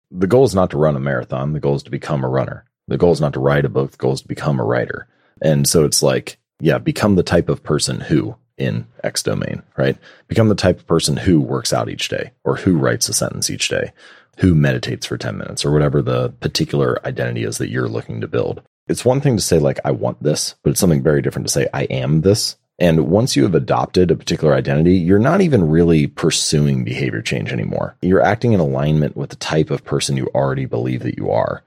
the goal is not to run a marathon. The goal is to become a runner. The goal is not to write a book. The goal is to become a writer. And so it's like, yeah, become the type of person who in X domain, right? Become the type of person who works out each day, or who writes a sentence each day, who meditates for 10 minutes, or whatever the particular identity is that you're looking to build. It's one thing to say, like, I want this, but it's something very different to say, I am this. And once you have adopted a particular identity, you're not even really pursuing behavior change anymore. You're acting in alignment with the type of person you already believe that you are.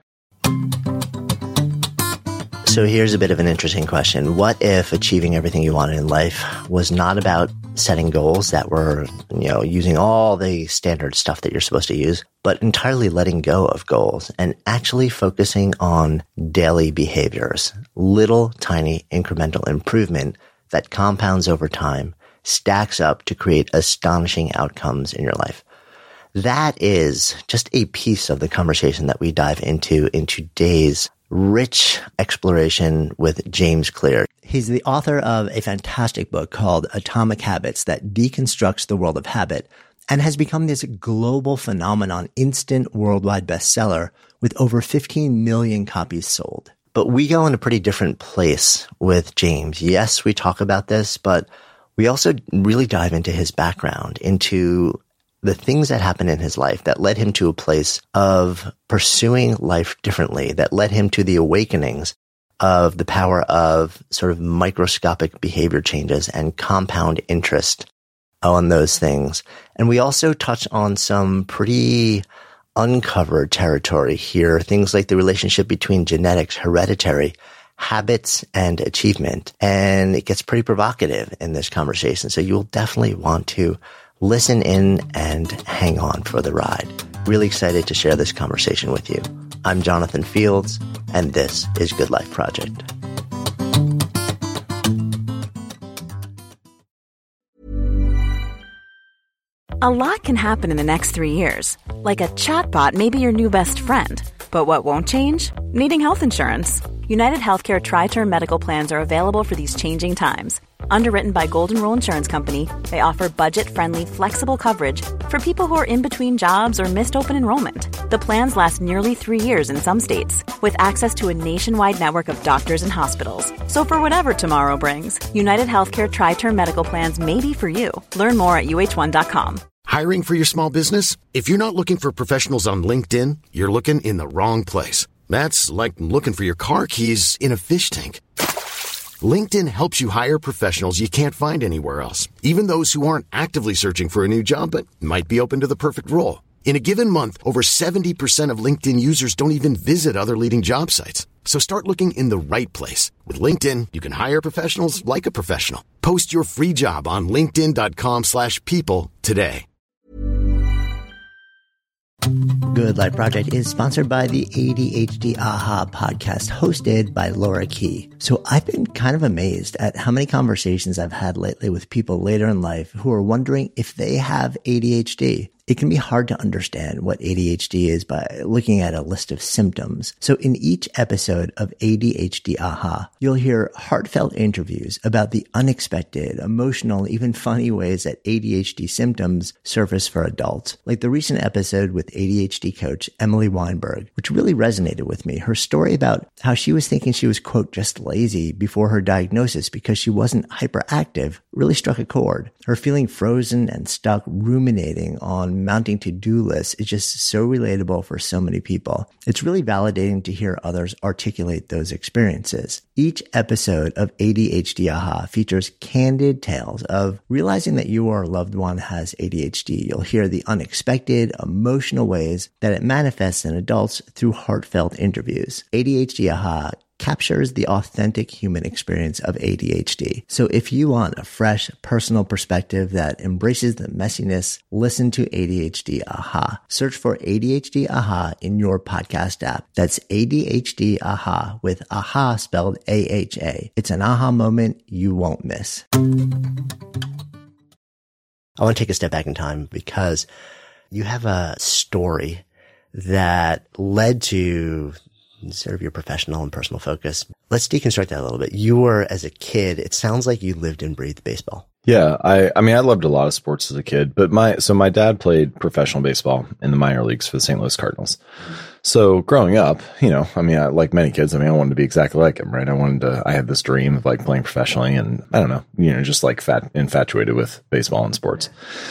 So here's a bit of an interesting question. What if achieving everything you wanted in life was not about setting goals that were, using all the standard stuff that you're supposed to use, but entirely letting go of goals and actually focusing on daily behaviors, little tiny incremental improvement that compounds over time, stacks up to create astonishing outcomes in your life? That is just a piece of the conversation that we dive into in today's rich exploration with James Clear. He's the author of a fantastic book called Atomic Habits that deconstructs the world of habit and has become this global phenomenon, instant worldwide bestseller with over 15 million copies sold. But we go in a pretty different place with James. Yes, we talk about this, but we also really dive into his background, into the things that happened in his life that led him to a place of pursuing life differently, that led him to the awakenings of the power of sort of microscopic behavior changes and compound interest on those things. And we also touch on some pretty uncovered territory here, things like the relationship between genetics, hereditary, habits, and achievement. And it gets pretty provocative in this conversation. So you'll definitely want to listen in and hang on for the ride. Really excited to share this conversation with you. I'm Jonathan Fields, and this is Good Life Project. A lot can happen in the next 3 years. Like a chatbot may be your new best friend. But what won't change? Needing health insurance. United Healthcare Tri-Term Medical Plans are available for these changing times. Underwritten by Golden Rule Insurance Company, they offer budget-friendly, flexible coverage for people who are in between jobs or missed open enrollment. The plans last nearly 3 years in some states, with access to a nationwide network of doctors and hospitals. So for whatever tomorrow brings, United Healthcare Tri-Term Medical Plans may be for you. Learn more at uh1.com. Hiring for your small business? If you're not looking for professionals on LinkedIn, you're looking in the wrong place. That's like looking for your car keys in a fish tank. LinkedIn helps you hire professionals you can't find anywhere else, even those who aren't actively searching for a new job but might be open to the perfect role. In a given month, over 70% of LinkedIn users don't even visit other leading job sites. So start looking in the right place. With LinkedIn, you can hire professionals like a professional. Post your free job on linkedin.com/people today. Good Life Project is sponsored by the ADHD AHA podcast, hosted by Laura Key. So I've been kind of amazed at how many conversations I've had lately with people later in life who are wondering if they have ADHD. It can be hard to understand what ADHD is by looking at a list of symptoms. So in each episode of ADHD AHA, you'll hear heartfelt interviews about the unexpected, emotional, even funny ways that ADHD symptoms surface for adults. Like the recent episode with ADHD coach Emily Weinberg, which really resonated with me. Her story about how she was thinking she was, quote, just lazy before her diagnosis because she wasn't hyperactive really struck a chord. Her feeling frozen and stuck ruminating on mounting to-do lists is just so relatable for so many people. It's really validating to hear others articulate those experiences. Each episode of ADHD AHA features candid tales of realizing that you or a loved one has ADHD. You'll hear the unexpected, emotional ways that it manifests in adults through heartfelt interviews. ADHD AHA captures the authentic human experience of ADHD. So if you want a fresh, personal perspective that embraces the messiness, listen to ADHD AHA. Search for ADHD AHA in your podcast app. That's ADHD AHA with AHA spelled AHA. It's an aha moment you won't miss. I want to take a step back in time because you have a story that led to sort of your professional and personal focus. Let's deconstruct that a little bit. You were, as a kid, it sounds like you lived and breathed baseball. Yeah, I mean, I loved a lot of sports as a kid, but my dad played professional baseball in the minor leagues for the St. Louis Cardinals. So growing up, I mean, like many kids, I wanted to be exactly like him, right? I had this dream of like playing professionally, and I don't know, just like infatuated with baseball and sports.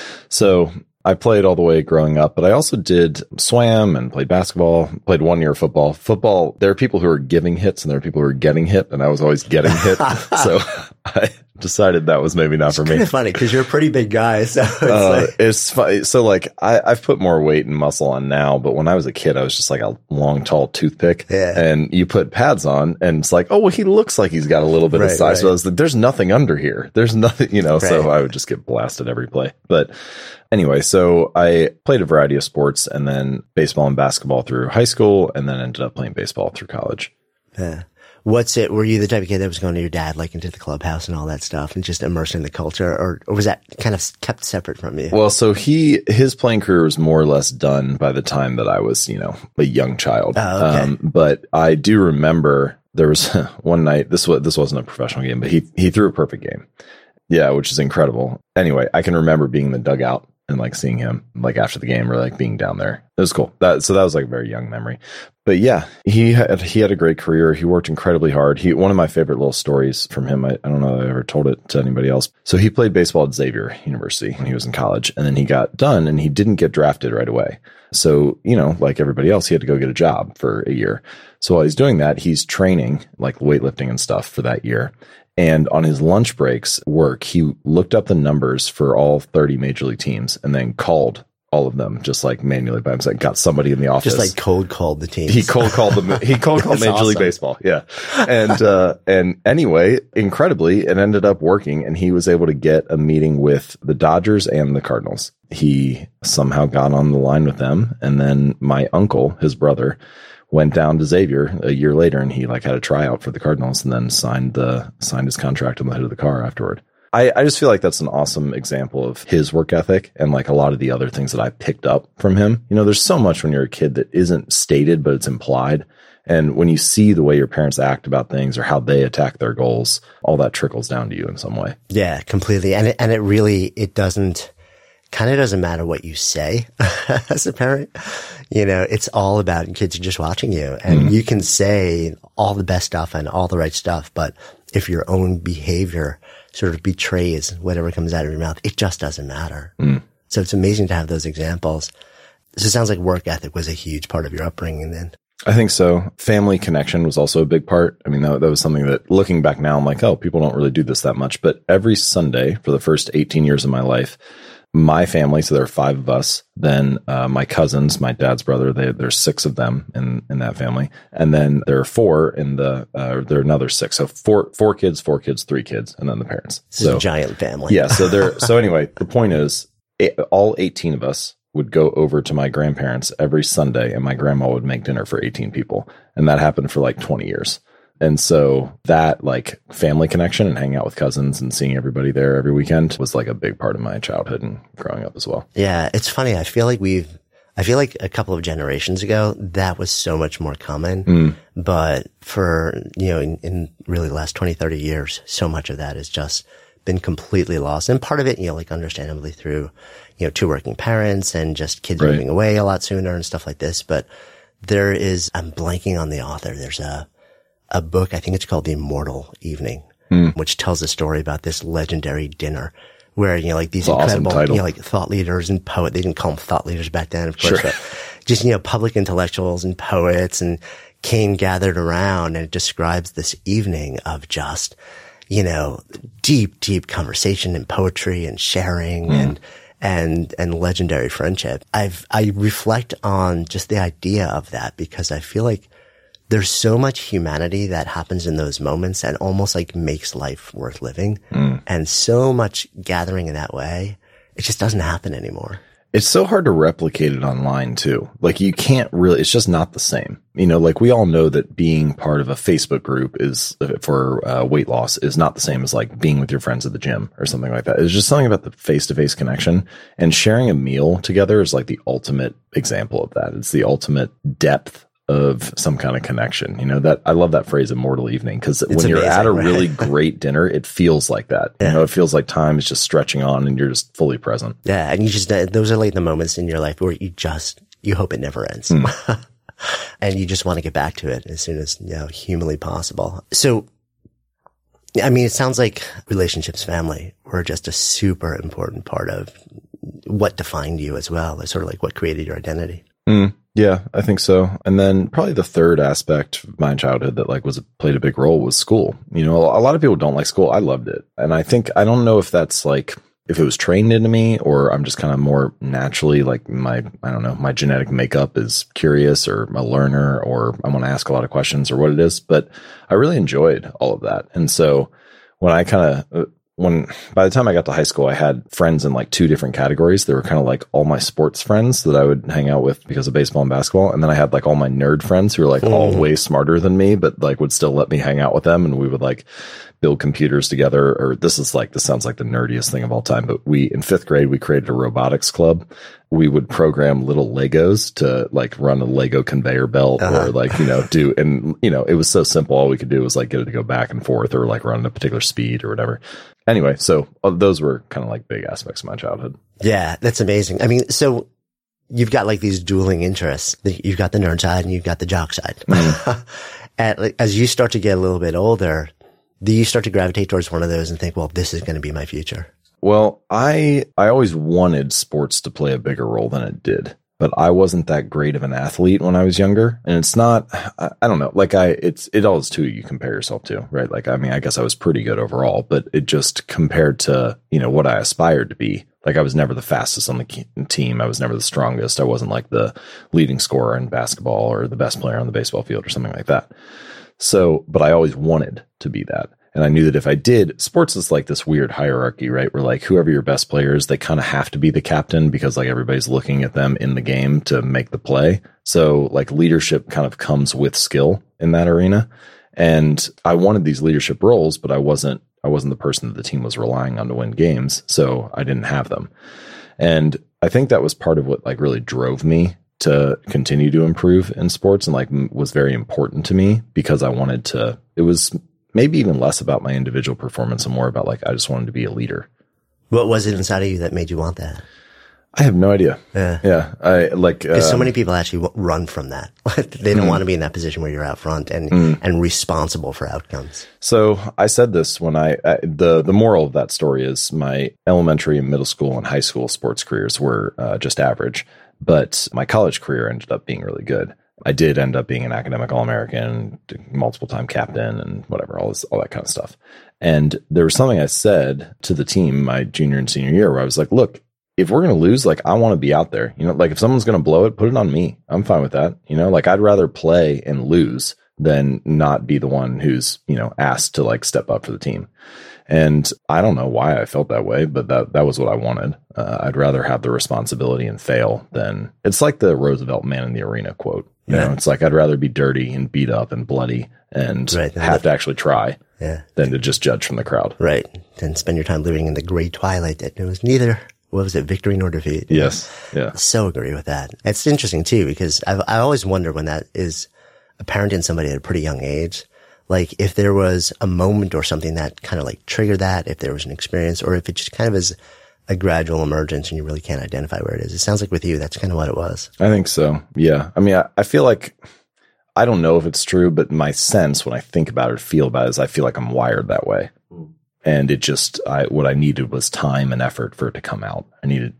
So I played all the way growing up, but I also swam and played basketball, played 1 year of football. Football, there are people who are giving hits and there are people who are getting hit, and I was always getting hit. So I decided that was maybe not for me. It's funny because you're a pretty big guy. So it's funny. So like I've put more weight and muscle on now, but when I was a kid, I was just like a long, tall toothpick. Yeah. And you put pads on and it's like, oh, well, he looks like he's got a little bit of size. Right. So I was like, there's nothing under here. There's nothing, Right. So I would just get blasted every play. But anyway, so I played a variety of sports and then baseball and basketball through high school and then ended up playing baseball through college. Yeah. Were you the type of kid that was going to your dad, like into the clubhouse and all that stuff and just immersed in the culture, or was that kind of kept separate from you? Well, so his playing career was more or less done by the time that I was, a young child. Oh, okay. But I do remember there was one night, this wasn't a professional game, but he threw a perfect game. Yeah, which is incredible. Anyway, I can remember being in the dugout and like seeing him like after the game or like being down there. It was cool. So that was like a very young memory. But yeah, he had a great career. He worked incredibly hard. One of my favorite little stories from him, I don't know if I ever told it to anybody else. So he played baseball at Xavier University when he was in college, and then he got done and he didn't get drafted right away. So, like everybody else, he had to go get a job for a year. So while he's doing that, he's training like weightlifting and stuff for that year. And on his lunch breaks he looked up the numbers for all 30 major league teams and then called all of them just like manually by himself. Got somebody in the office. Just like cold called the teams. He cold called them. He cold called Major League Baseball. Yeah. And anyway, incredibly, it ended up working and he was able to get a meeting with the Dodgers and the Cardinals. He somehow got on the line with them. And then my uncle, his brother, went down to Xavier a year later and he like had a tryout for the Cardinals and then signed his contract on the hood of the car afterward. I just feel like that's an awesome example of his work ethic and like a lot of the other things that I picked up from him. There's so much when you're a kid that isn't stated, but it's implied. And when you see the way your parents act about things or how they attack their goals, all that trickles down to you in some way. Yeah, completely. And it doesn't matter what you say as a parent. It's all about kids are just watching you and you can say all the best stuff and all the right stuff. But if your own behavior sort of betrays whatever comes out of your mouth, it just doesn't matter. So it's amazing to have those examples. So it sounds like work ethic was a huge part of your upbringing then. I think so. Family connection was also a big part. I mean, that was something that looking back now, I'm like, oh, people don't really do this that much. But every Sunday for the first 18 years of my life, my family, so there are 5 of us, then my cousins, my dad's brother, there's 6 of them in that family. And then there are 4 in there are another 6. So four kids, 3 kids, and then the parents. This is a giant family. Yeah. So anyway, the point is all 18 of us would go over to my grandparents every Sunday and my grandma would make dinner for 18 people. And that happened for like 20 years. And so that like family connection and hanging out with cousins and seeing everybody there every weekend was like a big part of my childhood and growing up as well. Yeah. It's funny. I feel like a couple of generations ago, that was so much more common. But for, in really the last 20, 30 years, so much of that has just been completely lost. And part of it, like understandably through, 2 working parents and just kids moving away a lot sooner and stuff like this. But I'm blanking on the author. There's a book, I think it's called The Immortal Evening, which tells a story about this legendary dinner where, like these incredible, awesome like thought leaders and poets, they didn't call them thought leaders back then, of course, but just, public intellectuals and poets and came gathered around, and it describes this evening of just, deep, deep conversation and poetry and sharing and legendary friendship. I reflect on just the idea of that because I feel like there's so much humanity that happens in those moments and almost like makes life worth living. And so much gathering in that way. It just doesn't happen anymore. It's so hard to replicate it online too. Like you can't really, it's just not the same. Like we all know that being part of a Facebook group is for weight loss is not the same as like being with your friends at the gym or something like that. It's just something about the face-to-face connection, and sharing a meal together is like the ultimate example of that. It's the ultimate depth of some kind of connection. You know, that I love that phrase, immortal evening, because when you're amazing, at a right? really great dinner, it feels like that. Yeah. You know, it feels like time is just stretching on and you're just fully present. Yeah. And you just, those are like the moments in your life where you hope it never ends. And you just want to get back to it as soon as, humanly possible. So, I mean, it sounds like relationships, family were just a super important part of what defined you as well. It's sort of like what created your identity. Yeah, I think so. And then probably the third aspect of my childhood that played a big role was school. You know, a lot of people don't like school. I loved it. And I don't know if that's like, if it was trained into me or I'm just kind of more naturally like my genetic makeup is curious or a learner or I want to ask a lot of questions or what it is. But I really enjoyed all of that. And so by the time I got to high school, I had friends in like 2 different categories. They were kind of like all my sports friends that I would hang out with because of baseball and basketball. And then I had like all my nerd friends who were like all way smarter than me, but like would still let me hang out with them. And we would like build computers together. Or this sounds like the nerdiest thing of all time, but in 5th grade, we created a robotics club. We would program little Legos to like run a Lego conveyor belt or like, it was so simple. All we could do was like get it to go back and forth or like run at a particular speed or whatever. Anyway, so those were kind of like big aspects of my childhood. Yeah, that's amazing. I mean, so you've got like these dueling interests. You've got the nerd side and you've got the jock side. And as you start to get a little bit older, do you start to gravitate towards one of those and think, well, this is going to be my future? Well, I always wanted sports to play a bigger role than it did, but I wasn't that great of an athlete when I was younger. And it's not, I don't know, like it all is who you compare yourself to, right? Like, I mean, I guess I was pretty good overall, but it just compared to, what I aspired to be. Like I was never the fastest on the team. I was never the strongest. I wasn't like the leading scorer in basketball or the best player on the baseball field or something like that. So, but I always wanted to be that. And I knew that if I did, sports is like this weird hierarchy, right? Where like whoever your best player is, they kind of have to be the captain because like everybody's looking at them in the game to make the play. So like leadership kind of comes with skill in that arena. And I wanted these leadership roles, but I wasn't the person that the team was relying on to win games. So I didn't have them. And I think that was part of what like really drove me to continue to improve in sports and like was very important to me because I wanted to, it was maybe even less about my individual performance and more about like, I just wanted to be a leader. What was it inside of you that made you want that? I have no idea. Yeah. I like, because so many people actually run from that. They don't want to be in that position where you're out front and responsible for outcomes. So I said this when the moral of that story is my elementary and middle school and high school sports careers were just average, but my college career ended up being really good. I did end up being an academic All-American, multiple time captain and whatever, all that kind of stuff. And there was something I said to the team my junior and senior year where I was like, look, if we're going to lose, like I want to be out there, like if someone's going to blow it, put it on me. I'm fine with that. Like I'd rather play and lose than not be the one who's, asked to like step up for the team. And I don't know why I felt that way, but that was what I wanted. I'd rather have the responsibility and fail than it's like the Roosevelt man in the arena quote. You know, it's like, I'd rather be dirty and beat up and bloody and have to actually try than to just judge from the crowd. Right. Then spend your time living in the gray twilight that it was neither, what was it, victory nor defeat? Yes. Yeah. So agree with that. It's interesting too, because I always wonder when that is apparent in somebody at a pretty young age. Like if there was a moment or something that kind of like triggered that, if there was an experience, or if it just kind of is a gradual emergence and you really can't identify where it is. It sounds like with you, that's kind of what it was. I think so. Yeah. I mean, I feel like, I don't know if it's true, but my sense when I think about it, feel about it is I feel like I'm wired that way. And it just, what I needed was time and effort for it to come out. I needed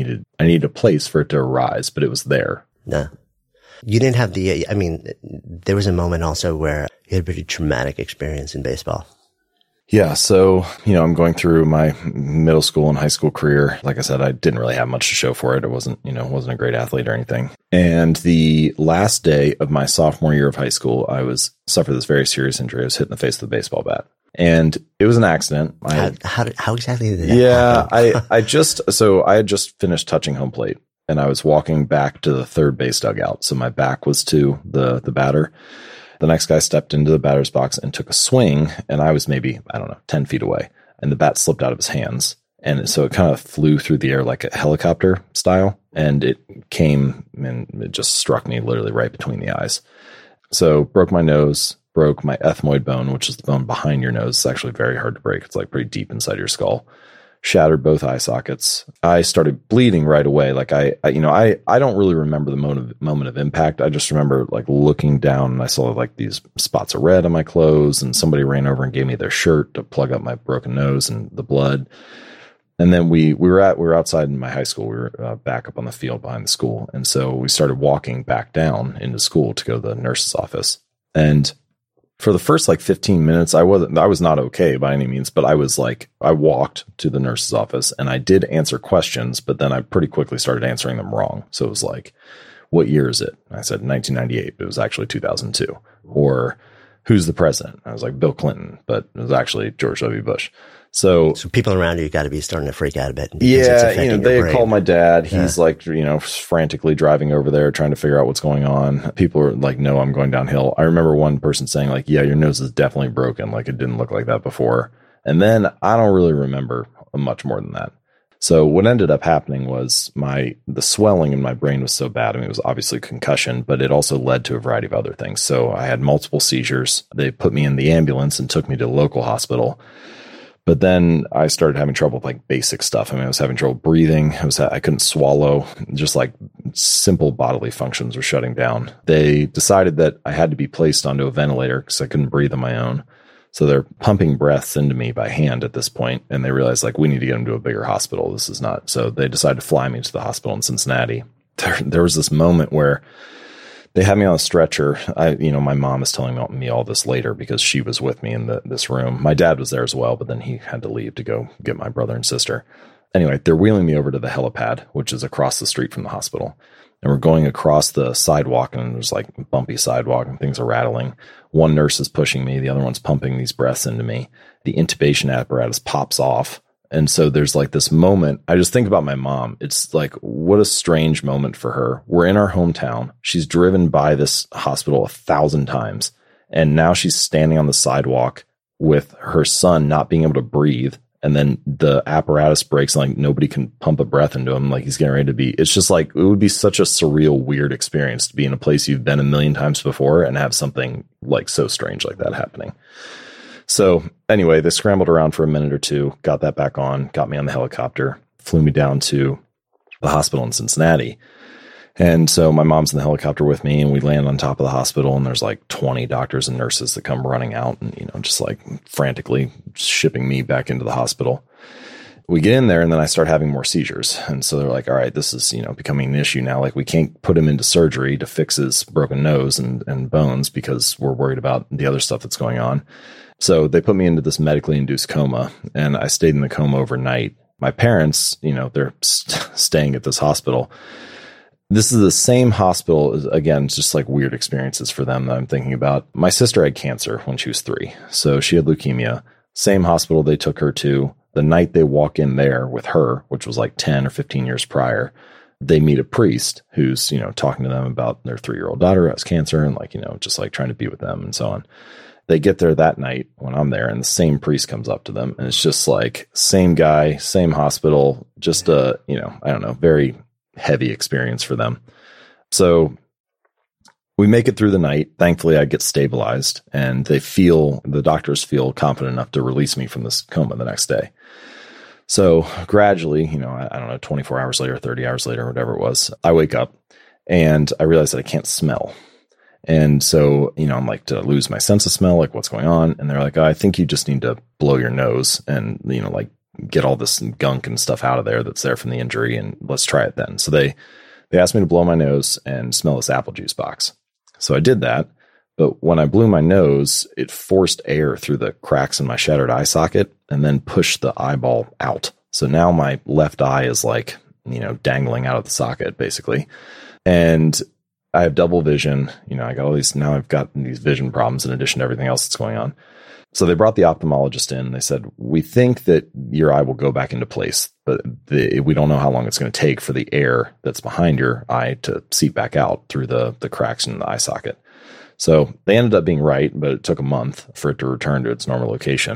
a place for it to arise, but it was there. Yeah. You didn't have there was a moment also where you had a pretty traumatic experience in baseball. Yeah. So, I'm going through my middle school and high school career. Like I said, I didn't really have much to show for it. I wasn't a great athlete or anything. And the last day of my sophomore year of high school, I suffered this very serious injury. I was hit in the face with a baseball bat. And it was an accident. How exactly did that happen? I had just finished touching home plate and I was walking back to the third base dugout. So my back was to the batter. The next guy stepped into the batter's box and took a swing, and I was maybe, 10 feet away, and the bat slipped out of his hands. And so it kind of flew through the air like a helicopter style. And it came and it just struck me literally right between the eyes. So broke my nose, broke my ethmoid bone, which is the bone behind your nose. It's actually very hard to break. It's like pretty deep inside your skull. Shattered both eye sockets. I started bleeding right away. Like I don't really remember the moment of impact. I just remember like looking down and I saw like these spots of red on my clothes, and somebody ran over and gave me their shirt to plug up my broken nose and the blood. And then we were outside in my high school. We were back up on the field behind the school. And so we started walking back down into school to go to the nurse's office. And for the first like 15 minutes, I was not okay by any means, but I walked to the nurse's office and I did answer questions, but then I pretty quickly started answering them wrong. So it was like, what year is it? And I said 1998, but it was actually 2002. Or who's the president? I was like, Bill Clinton, but it was actually George W. Bush. So people around you got to be starting to freak out a bit. Yeah, they had called my dad. He's like, frantically driving over there trying to figure out what's going on. People are like, no, I'm going downhill. I remember one person saying like, yeah, your nose is definitely broken. Like it didn't look like that before. And then I don't really remember much more than that. So what ended up happening was the swelling in my brain was so bad. I mean, it was obviously concussion, but it also led to a variety of other things. So I had multiple seizures. They put me in the ambulance and took me to a local hospital. But then I started having trouble with like basic stuff. I mean, I was having trouble breathing. I couldn't swallow. Just like simple bodily functions were shutting down. They decided that I had to be placed onto a ventilator because I couldn't breathe on my own. So they're pumping breaths into me by hand at this point. And they realized like, we need to get him to a bigger hospital. This is not. So they decided to fly me to the hospital in Cincinnati. There was this moment where they had me on a stretcher. My mom is telling me all this later because she was with me in this room. My dad was there as well, but then he had to leave to go get my brother and sister. Anyway, they're wheeling me over to the helipad, which is across the street from the hospital. And we're going across the sidewalk, and there's like bumpy sidewalk and things are rattling. One nurse is pushing me. The other one's pumping these breaths into me. The intubation apparatus pops off. And so there's like this moment. I just think about my mom. It's like, what a strange moment for her. We're in our hometown. She's driven by this hospital 1,000 times. And now she's standing on the sidewalk with her son not being able to breathe. And then the apparatus breaks and like nobody can pump a breath into him. Like he's getting ready to be, it's just like, it would be such a surreal, weird experience to be in a place you've been a million times before and have something like so strange like that happening. So anyway, they scrambled around for a minute or two, got that back on, got me on the helicopter, flew me down to the hospital in Cincinnati. And so my mom's in the helicopter with me and we land on top of the hospital and there's like 20 doctors and nurses that come running out and, just like frantically shipping me back into the hospital. We get in there and then I start having more seizures. And so they're like, all right, this is, becoming an issue now. Like we can't put him into surgery to fix his broken nose and bones because we're worried about the other stuff that's going on. So they put me into this medically induced coma and I stayed in the coma overnight. My parents, they're staying at this hospital. This is the same hospital. Again, it's just like weird experiences for them that I'm thinking about. My sister had cancer when she was 3. So she had leukemia. Same hospital they took her to. The night they walk in there with her, which was like 10 or 15 years prior, they meet a priest who's, talking to them about their 3-year-old daughter who has cancer and like, just like trying to be with them and so on. They get there that night when I'm there and the same priest comes up to them and it's just like same guy, same hospital, just a, I don't know, very heavy experience for them. So we make it through the night. Thankfully, I get stabilized and the doctors feel confident enough to release me from this coma the next day. So gradually, I don't know, 24 hours later, 30 hours later, whatever it was, I wake up and I realize that I can't smell. And so, I'm like, did I lose my sense of smell? Like what's going on? And they're like, I think you just need to blow your nose and, like get all this gunk and stuff out of there that's there from the injury. And let's try it then. So they asked me to blow my nose and smell this apple juice box. So I did that. But when I blew my nose, it forced air through the cracks in my shattered eye socket and then pushed the eyeball out. So now my left eye is like, dangling out of the socket basically. And I have double vision. I got all these, now I've got these vision problems in addition to everything else that's going on. So they brought the ophthalmologist in. They said, we think that your eye will go back into place, but we don't know how long it's going to take for the air that's behind your eye to seep back out through the cracks in the eye socket. So they ended up being right, but it took a month for it to return to its normal location.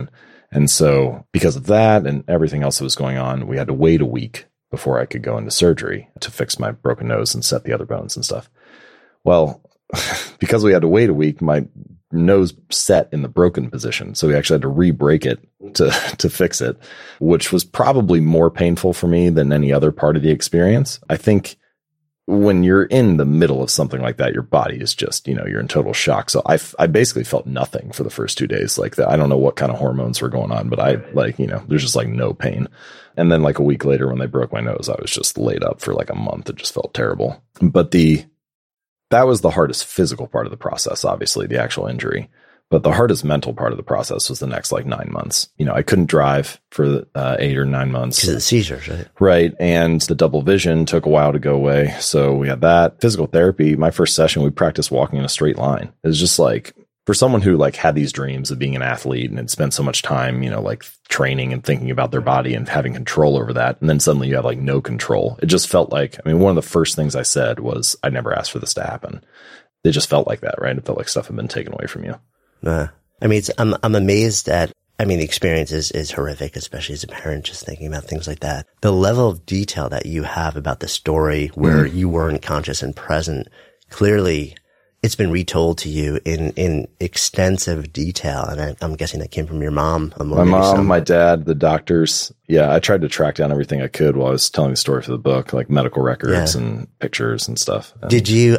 And so because of that and everything else that was going on, we had to wait a week before I could go into surgery to fix my broken nose and set the other bones and stuff. Well, because we had to wait a week, my nose set in the broken position. So we actually had to re-break it to fix it, which was probably more painful for me than any other part of the experience. I think when you're in the middle of something like that, your body is just, you're in total shock. So I basically felt nothing for the first 2 days like that. I don't know what kind of hormones were going on, but there's just like no pain. And then like a week later when they broke my nose, I was just laid up for like a month. It just felt terrible. But that was the hardest physical part of the process, obviously, the actual injury. But the hardest mental part of the process was the next like 9 months. I couldn't drive for 8 or 9 months. Because of the seizures, right? Right. And the double vision took a while to go away. So we had that. Physical therapy, my first session, we practiced walking in a straight line. It was just like, for someone who like had these dreams of being an athlete and had spent so much time, like training and thinking about their body and having control over that. And then suddenly you have like no control. It just felt like, one of the first things I said was, I never asked for this to happen. It just felt like that, right? It felt like stuff had been taken away from you. I'm amazed at, the experience is horrific, especially as a parent, just thinking about things like that. The level of detail that you have about the story where you weren't conscious and present, clearly it's been retold to you in extensive detail. And I'm guessing that came from your mom. My mom, my dad, the doctors. Yeah. I tried to track down everything I could while I was telling the story for the book, like medical records and pictures and stuff. And did you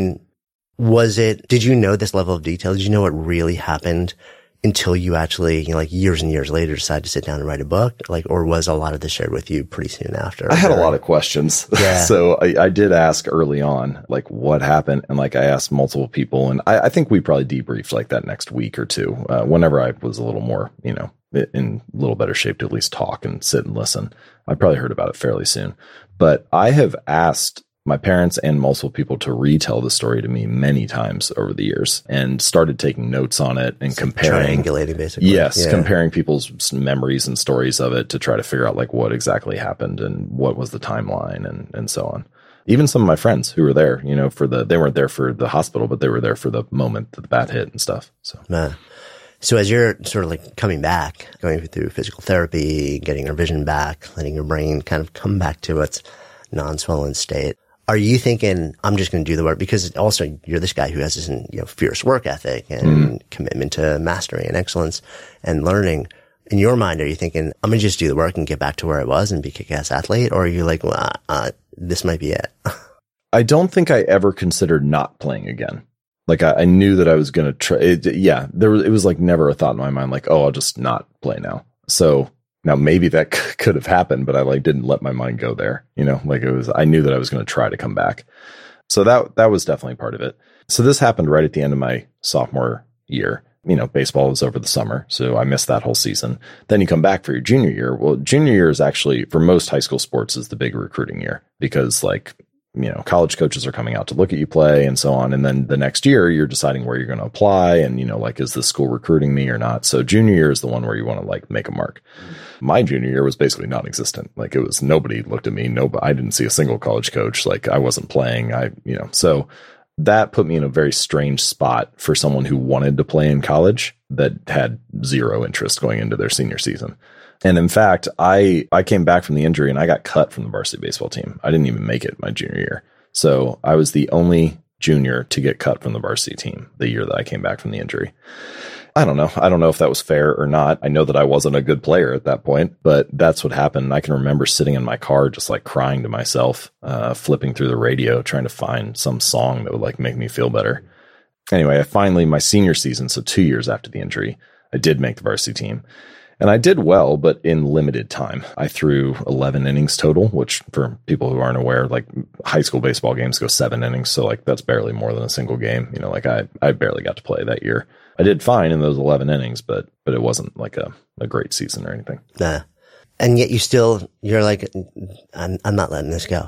know this level of detail? Did you know what really happened until you actually, years and years later decided to sit down and write a book? Or was a lot of this shared with you pretty soon after? I had a lot of questions. Yeah. So I did ask early on, like what happened? And like I asked multiple people, and I think we probably debriefed like that next week or two, whenever I was a little more, in a little better shape to at least talk and sit and listen. I probably heard about it fairly soon, but I have asked my parents and multiple people to retell the story to me many times over the years and started taking notes on it and comparing. Triangulating, basically. Yes, comparing people's memories and stories of it to try to figure out like what exactly happened and what was the timeline and so on. Even some of my friends who were there, they weren't there for the hospital, but they were there for the moment that the bat hit and stuff. So as you're sort of like coming back, going through physical therapy, getting your vision back, letting your brain kind of come back to its non-swollen state, are you thinking, I'm just going to do the work? Because also you're this guy who has this, fierce work ethic and commitment to mastery and excellence and learning. In your mind, are you thinking, I'm going to just do the work and get back to where I was and be a kick-ass athlete? Or are you like, well, this might be it? I don't think I ever considered not playing again. Like I knew that I was going to try. It was like never a thought in my mind, like, oh, I'll just not play now. So now maybe that could have happened, but I like didn't let my mind go there. I knew that I was going to try to come back. So that was definitely part of it. So this happened right at the end of my sophomore year. Baseball was over the summer, so I missed that whole season. Then you come back for your junior year. Well, junior year is actually, for most high school sports, is the big recruiting year because college coaches are coming out to look at you play and so on. And then the next year you're deciding where you're going to apply and, is the school recruiting me or not? So junior year is the one where you want to make a mark. My junior year was basically non-existent. It was, nobody looked at me. I didn't see a single college coach. I wasn't playing. So that put me in a very strange spot for someone who wanted to play in college that had zero interest going into their senior season. And in fact, I came back from the injury and I got cut from the varsity baseball team. I didn't even make it my junior year. So I was the only junior to get cut from the varsity team the year that I came back from the injury. I don't know. I don't know if that was fair or not. I know that I wasn't a good player at that point, but that's what happened. I can remember sitting in my car, just crying to myself, flipping through the radio, trying to find some song that would make me feel better. Anyway, I finally, my senior season, so 2 years after the injury, I did make the varsity team. And I did well, but in limited time. I threw 11 innings total, which for people who aren't aware, high school baseball games go 7 innings. So that's barely more than a single game. I barely got to play that year. I did fine in those 11 innings, but it wasn't a great season or anything. Nah. And yet you're like, I'm not letting this go.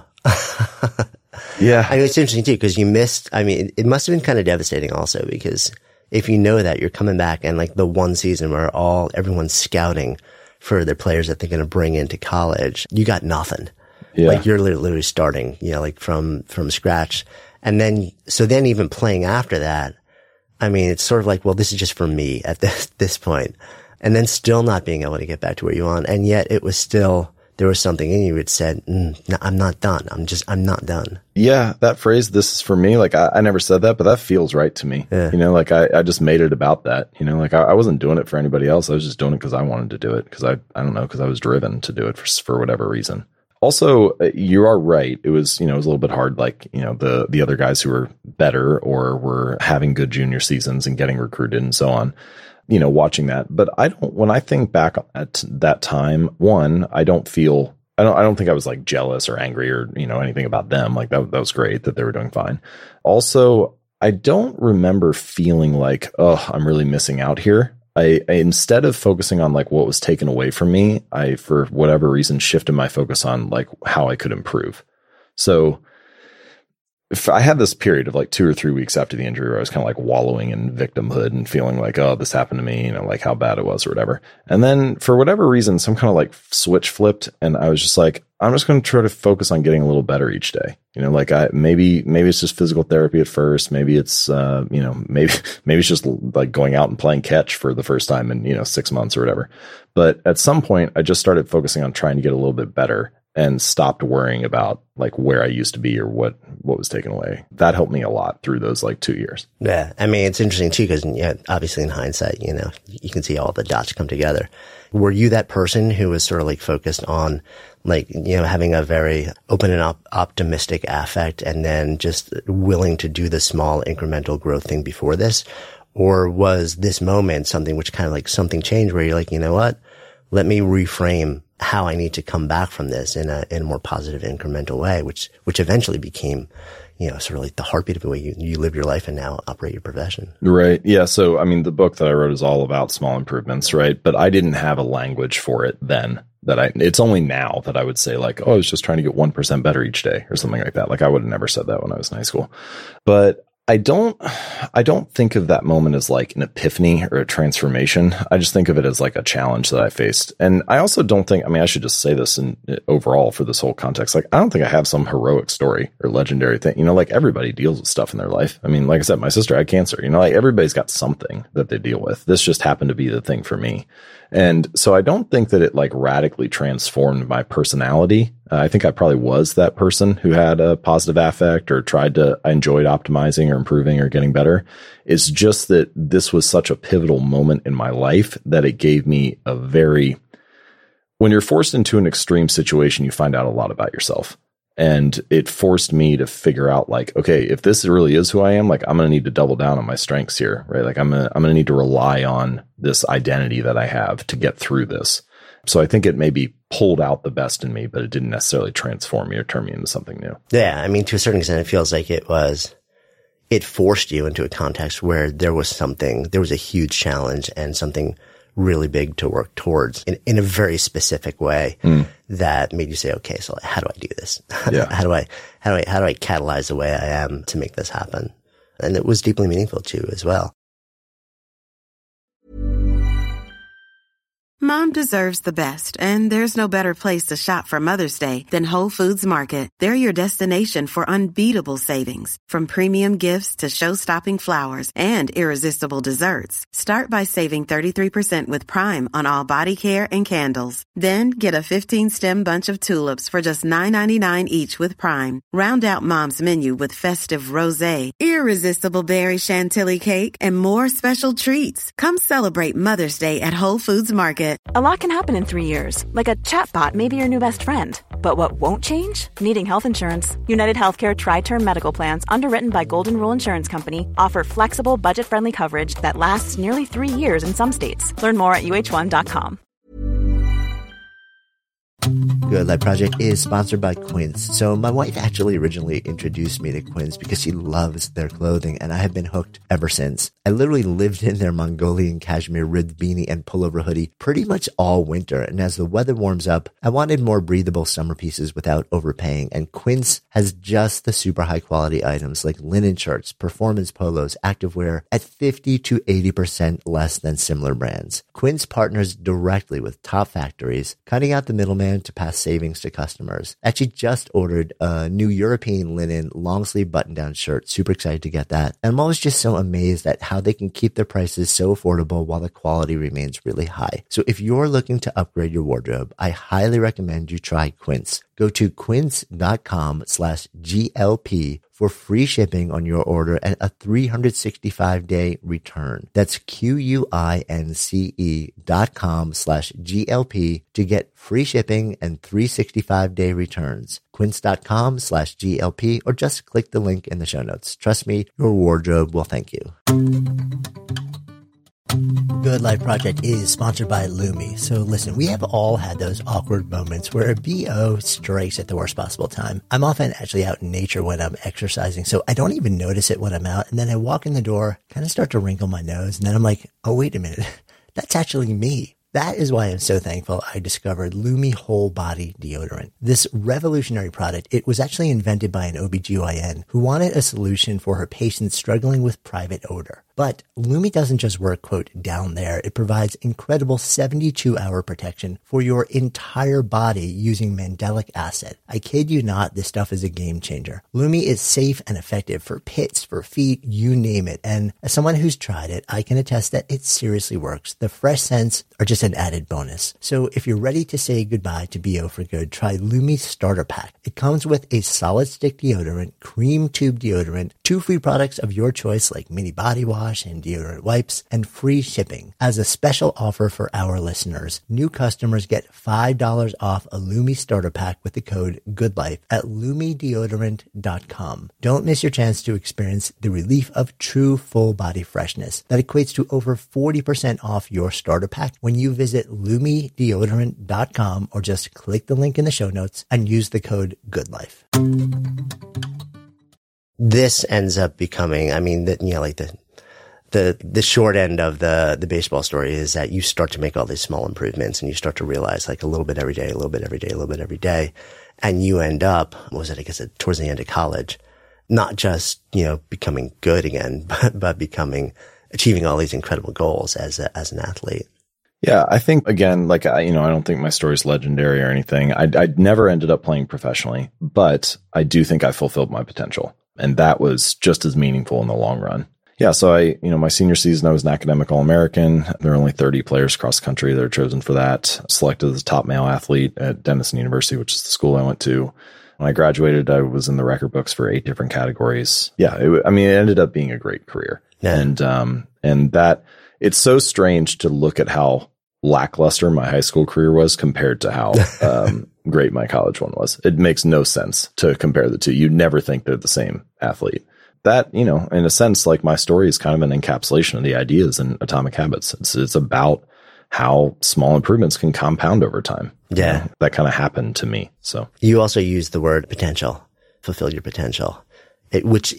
Yeah. It's interesting too, because you missed, it must have been kind of devastating also because if you know that you're coming back and the one season where everyone's scouting for the players that they're going to bring into college, you got nothing. Yeah. You're literally starting, from scratch. And then even playing after that, it's sort of well, this is just for me at this point. And then still not being able to get back to where you want. And yet it was still, there was something in you that said, no, I'm not done. I'm not done. Yeah. That phrase, this is for me. Like I never said that, but that feels right to me. Yeah. You know, like I just made it about that, you know, like I wasn't doing it for anybody else. I was just doing it because I wanted to do it. Cause I don't know, cause I was driven to do it for whatever reason. Also, you are right. It was, you know, it was a little bit hard. Like, you know, the other guys who were better or were having good junior seasons and getting recruited and so on, you know, watching that. But when I think back at that time, one, I don't think I was like jealous or angry or, you know, anything about them. Like that was great that they were doing fine. Also, I don't remember feeling like, oh, I'm really missing out here. I instead of focusing on like what was taken away from me, I, for whatever reason, shifted my focus on like how I could improve. So if I had this period of like 2 or 3 weeks after the injury where I was kind of like wallowing in victimhood and feeling like, oh, this happened to me, you know, like how bad it was or whatever. And then for whatever reason, some kind of like switch flipped. And I was just like, I'm just going to try to focus on getting a little better each day. You know, like maybe it's just physical therapy at first. Maybe it's, you know, maybe it's just like going out and playing catch for the first time in, you know, 6 months or whatever. But at some point I just started focusing on trying to get a little bit better and stopped worrying about like where I used to be or what was taken away. That helped me a lot through those like 2 years. Yeah. I mean, it's interesting too, because obviously in hindsight, you know, you can see all the dots come together. Were you that person who was sort of like focused on like, you know, having a very open and optimistic affect and then just willing to do the small incremental growth thing before this? Or was this moment something which kind of like something changed where you're like, you know what, let me reframe how I need to come back from this in a more positive incremental way, which eventually became, you know, sort of like the heartbeat of the way you live your life and now operate your profession. Right. Yeah. So, I mean, the book that I wrote is all about small improvements, right? But I didn't have a language for it then it's only now that I would say like, oh, I was just trying to get 1% better each day or something like that. Like I would have never said that when I was in high school, but I don't think of that moment as like an epiphany or a transformation. I just think of it as like a challenge that I faced. And I also don't think, I mean, I should just say this in overall for this whole context. Like, I don't think I have some heroic story or legendary thing. You know, like everybody deals with stuff in their life. I mean, like I said, my sister had cancer, you know, like everybody's got something that they deal with. This just happened to be the thing for me. And so I don't think that it like radically transformed my personality. I think I probably was that person who had a positive affect or I enjoyed optimizing or improving or getting better. It's just that this was such a pivotal moment in my life that it gave me when you're forced into an extreme situation, you find out a lot about yourself. And it forced me to figure out like, okay, if this really is who I am, like I'm going to need to double down on my strengths here, right? Like I'm going to need to rely on this identity that I have to get through this. So I think it maybe pulled out the best in me, but it didn't necessarily transform me or turn me into something new. Yeah. I mean, to a certain extent, it feels like it forced you into a context where there was a huge challenge and something really big to work towards in a very specific way that made you say, okay, so how do I do this? Yeah. How do I catalyze the way I am to make this happen? And it was deeply meaningful to you as well. Mom deserves the best, and there's no better place to shop for Mother's Day than Whole Foods Market. They're your destination for unbeatable savings, from premium gifts to show-stopping flowers and irresistible desserts. Start by saving 33% with Prime on all body care and candles. Then get a 15-stem bunch of tulips for just $9.99 each with Prime. Round out Mom's menu with festive rosé, irresistible berry chantilly cake, and more special treats. Come celebrate Mother's Day at Whole Foods Market. A lot can happen in 3 years, like a chatbot may be your new best friend. But what won't change? Needing health insurance. United Healthcare Tri-Term Medical Plans, underwritten by Golden Rule Insurance Company, offer flexible, budget-friendly coverage that lasts nearly 3 years in some states. Learn more at uh1.com. Good Life Project is sponsored by Quince. So my wife actually originally introduced me to Quince because she loves their clothing, and I have been hooked ever since. I literally lived in their Mongolian cashmere ribbed beanie and pullover hoodie pretty much all winter. And as the weather warms up, I wanted more breathable summer pieces without overpaying. And Quince has just the super high quality items like linen shirts, performance polos, activewear at 50 to 80% less than similar brands. Quince partners directly with top factories, cutting out the middleman to pass savings to customers. Actually just ordered a new European linen long sleeve button down shirt. Super excited to get that. And I'm always just so amazed at how they can keep their prices so affordable while the quality remains really high. So if you're looking to upgrade your wardrobe, I highly recommend you try Quince. Go to quince.com/GLP for free shipping on your order and a 365-day return. That's QUINCE.com/GLP to get free shipping and 365-day returns. Quince.com/GLP or just click the link in the show notes. Trust me, your wardrobe will thank you. Good Life Project is sponsored by Lumi. So listen, we have all had those awkward moments where a BO strikes at the worst possible time. I'm often actually out in nature when I'm exercising, so I don't even notice it when I'm out. And then I walk in the door, kind of start to wrinkle my nose. And then I'm like, oh, wait a minute. That's actually me. That is why I'm so thankful I discovered Lumi Whole Body Deodorant. This revolutionary product, it was actually invented by an OBGYN who wanted a solution for her patients struggling with private odor. But Lumi doesn't just work, quote, down there. It provides incredible 72-hour protection for your entire body using mandelic acid. I kid you not, this stuff is a game changer. Lumi is safe and effective for pits, for feet, you name it. And as someone who's tried it, I can attest that it seriously works. The fresh scents are just an added bonus. So if you're ready to say goodbye to BO for good, try Lumi Starter Pack. It comes with a solid stick deodorant, cream tube deodorant, 2 free products of your choice like mini body wash and deodorant wipes, and free shipping. As a special offer for our listeners, new customers get $5 off a Lumi Starter Pack with the code GOODLIFE at LumiDeodorant.com. Don't miss your chance to experience the relief of true full body freshness that equates to over 40% off your starter pack when you visit LumiDeodorant.com or just click the link in the show notes and use the code GOODLIFE. This ends up becoming, I mean, the short end of the baseball story is that you start to make all these small improvements and you start to realize like a little bit every day, a little bit every day, a little bit every day. And you end up, towards the end of college, not just, becoming good again, but achieving all these incredible goals as an athlete. Yeah, I think, again, I don't think my story's legendary or anything. I never ended up playing professionally, but I do think I fulfilled my potential. And that was just as meaningful in the long run. Yeah, so my senior season, I was an academic All-American. There are only 30 players across the country that are chosen for that. Selected as a top male athlete at Denison University, which is the school I went to. When I graduated, I was in the record books for 8 different categories. Yeah, it ended up being a great career. Yeah. And that it's so strange to look at how lackluster my high school career was compared to how great my college one was. It makes no sense to compare the two. You'd never think they're the same athlete. That, in a sense, like my story is kind of an encapsulation of the ideas in Atomic Habits. It's about how small improvements can compound over time. Yeah. That kind of happened to me. So you also use the word potential, fulfill your potential, which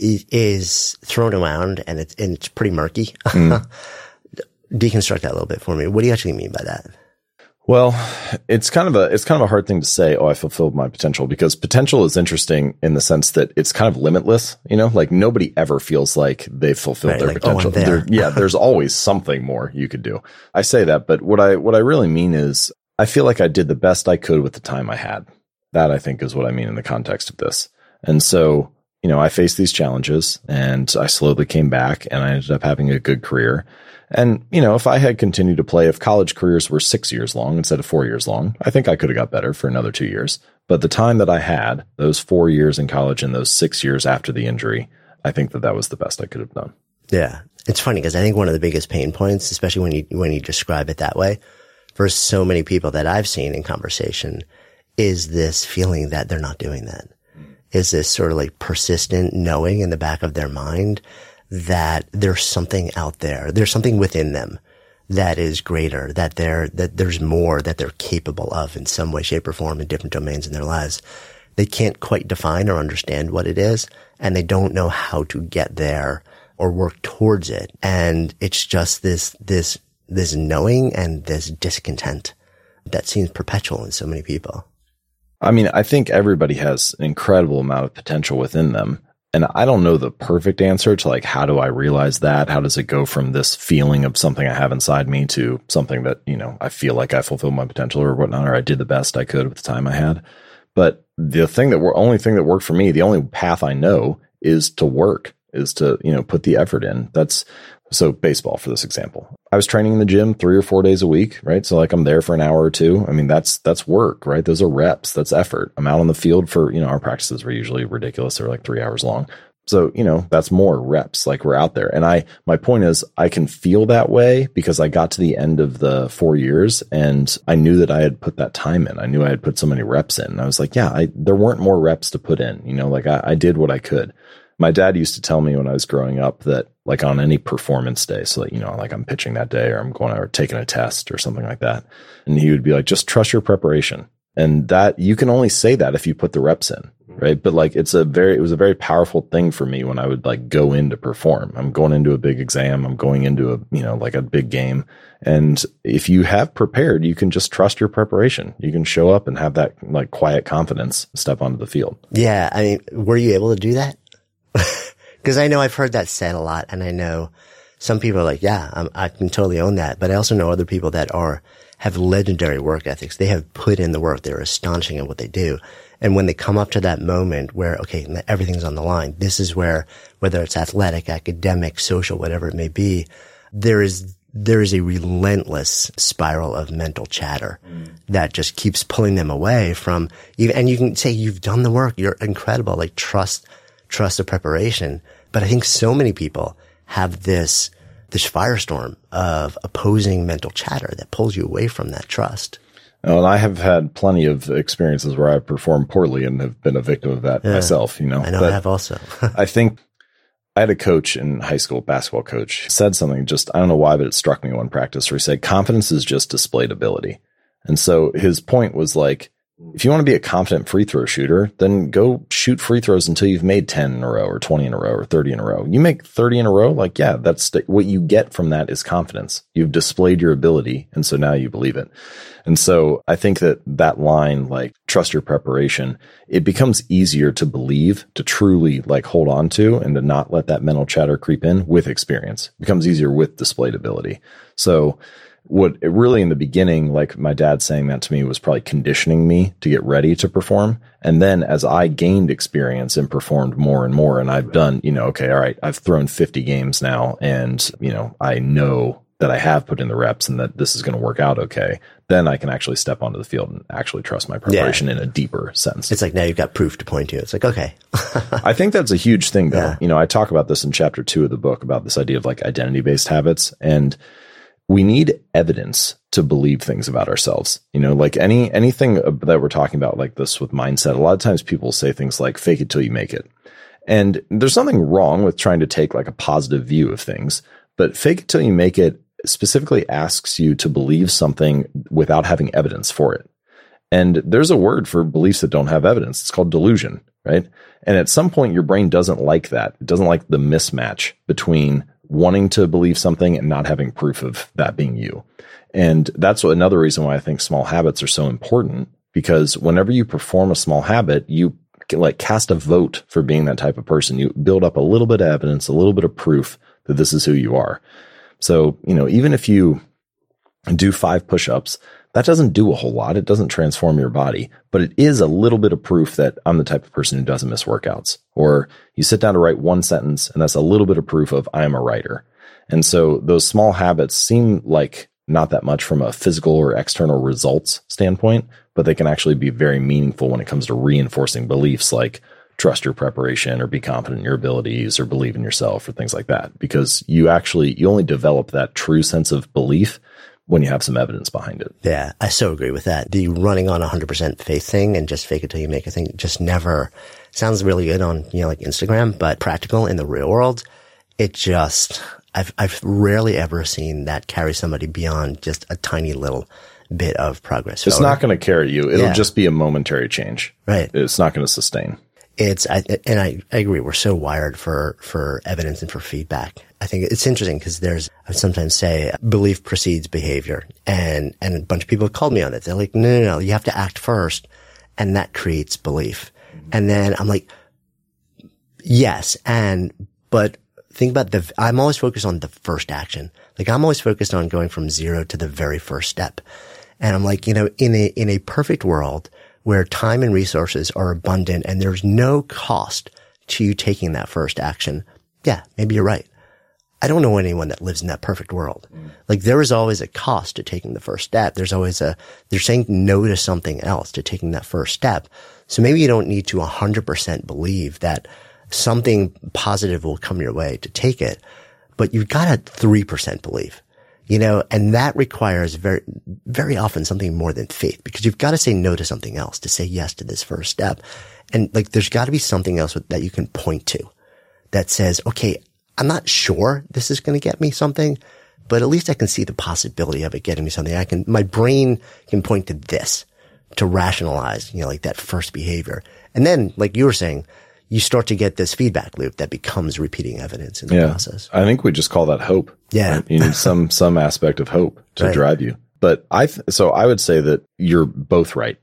is thrown around and it's pretty murky. Deconstruct that a little bit for me. What do you actually mean by that? Well, it's kind of a hard thing to say, oh, I fulfilled my potential, because potential is interesting in the sense that it's kind of limitless, like nobody ever feels like they've fulfilled their potential. There's always something more you could do. I say that, but what I really mean is I feel like I did the best I could with the time I had. That, I think, is what I mean in the context of this. And so, I faced these challenges and I slowly came back and I ended up having a good career. And, if I had continued to play, if college careers were 6 years long instead of 4 years long, I think I could have got better for another 2 years. But the time that I had, those 4 years in college and those 6 years after the injury, I think that was the best I could have done. Yeah. It's funny because I think one of the biggest pain points, especially when you describe it that way, for so many people that I've seen in conversation, is this feeling that they're not doing that. Is this sort of like persistent knowing in the back of their mind that there's something out there, there's something within them that is greater, that there's more that they're capable of in some way, shape, or form in different domains in their lives. They can't quite define or understand what it is, and they don't know how to get there or work towards it. And it's just this knowing and this discontent that seems perpetual in so many people. I think everybody has an incredible amount of potential within them. And I don't know the perfect answer to like, how do I realize that? How does it go from this feeling of something I have inside me to something that, you know, I feel like I fulfilled my potential or whatnot, or I did the best I could with the time I had. But the only thing that worked for me, the only path I know is to work, is to, you know, put the effort in. So baseball, for this example, I was training in the gym 3 or 4 days a week, right? So like I'm there for an hour or two. I mean, that's work, right? Those are reps. That's effort. I'm out on the field for, you know, our practices were usually ridiculous. They're like 3 hours long. So, you know, that's more reps. Like we're out there. And my point is I can feel that way because I got to the end of the 4 years and I knew that I had put that time in. I knew I had put so many reps in. And I was like, yeah, there weren't more reps to put in, you know, like I did what I could. My dad used to tell me when I was growing up that like on any performance day, so that, you know, like I'm pitching that day or I'm going or taking a test or something like that. And he would be like, just trust your preparation. And that you can only say that if you put the reps in, right? But like it was a very powerful thing for me when I would like go in to perform. I'm going into a big exam. I'm going into a, you know, like a big game. And if you have prepared, you can just trust your preparation. You can show up and have that like quiet confidence, step onto the field. Yeah. I mean, were you able to do that? Because I know I've heard that said a lot, and I know some people are like, yeah, I can totally own that. But I also know other people that have legendary work ethics. They have put in the work. They're astonishing at what they do. And when they come up to that moment where, okay, everything's on the line, this is where, whether it's athletic, academic, social, whatever it may be, there is a relentless spiral of mental chatter that just keeps pulling them away from even, and you can say you've done the work. You're incredible. Like trust the preparation. But I think so many people have this firestorm of opposing mental chatter that pulls you away from that trust. And I have had plenty of experiences where I've performed poorly and have been a victim of that myself, you know. I know I have also. I think I had a coach in high school, basketball coach, said something just, I don't know why, but it struck me in one practice where he said, confidence is just displayed ability. And so his point was like, if you want to be a confident free throw shooter, then go shoot free throws until you've made 10 in a row or 20 in a row or 30 in a row. You make 30 in a row, like, yeah, that's what you get from that is confidence. You've displayed your ability. And so now you believe it. And so I think that line, like trust your preparation, it becomes easier to believe, to truly like hold on to and to not let that mental chatter creep in with experience. It becomes easier with displayed ability. So what it really in the beginning, like my dad saying that to me was probably conditioning me to get ready to perform. And then as I gained experience and performed more and more, and I've done, you know, okay, all right, I've thrown 50 games now and, you know, I know that I have put in the reps and that this is going to work out okay. Then I can actually step onto the field and actually trust my preparation in a deeper sense. It's like now you've got proof to point to. It's like, okay. I think that's a huge thing though. Yeah. You know, I talk about this in chapter 2 of the book about this idea of like identity-based habits, and we need evidence to believe things about ourselves. You know, like anything that we're talking about like this with mindset, a lot of times people say things like fake it till you make it. And there's nothing wrong with trying to take like a positive view of things, but fake it till you make it specifically asks you to believe something without having evidence for it. And there's a word for beliefs that don't have evidence. It's called delusion, right? And at some point your brain doesn't like that. It doesn't like the mismatch between wanting to believe something and not having proof of that being you. And that's another reason why I think small habits are so important, because whenever you perform a small habit, you like cast a vote for being that type of person. You build up a little bit of evidence, a little bit of proof that this is who you are. So, you know, even if you do 5 push-ups, that doesn't do a whole lot. It doesn't transform your body, but it is a little bit of proof that I'm the type of person who doesn't miss workouts. Or you sit down to write 1 sentence, and that's a little bit of proof of I am a writer. And so those small habits seem like not that much from a physical or external results standpoint, but they can actually be very meaningful when it comes to reinforcing beliefs like trust your preparation or be confident in your abilities or believe in yourself or things like that. Because you only develop that true sense of belief when you have some evidence behind it. Yeah, I so agree with that. The running on 100% faith thing and just fake it till you make a thing just never sounds really good on, you know, like Instagram, but practical in the real world, it just, I've rarely ever seen that carry somebody beyond just a tiny little bit of progress. It's not going to carry you. It'll just be a momentary change. Right. It's not going to sustain. I agree. We're so wired for evidence and for feedback. I think it's interesting because I sometimes say belief precedes behavior, and a bunch of people have called me on it. They're like, no, you have to act first, and that creates belief. And then I'm like, Yes. But think about I'm always focused on the first action. Like I'm always focused on going from zero to the very first step. And I'm like, in a perfect world where time and resources are abundant and there's no cost to you taking that first action. Yeah, maybe you're right. I don't know anyone that lives in that perfect world. Like there is always a cost to taking the first step. They're saying no to something else to taking that first step. So maybe you don't need to 100% believe that something positive will come your way to take it, but you've got a 3% belief, and that requires very, very often something more than faith because you've got to say no to something else to say yes to this first step. And like, there's got to be something else that you can point to that says, okay, I'm not sure this is going to get me something, but at least I can see the possibility of it getting me something. My brain can point to this to rationalize, like that first behavior. And then, like you were saying, you start to get this feedback loop that becomes repeating evidence in the process. I think we just call that hope. Yeah. Right? You need some aspect of hope to drive you. But so I would say that you're both right.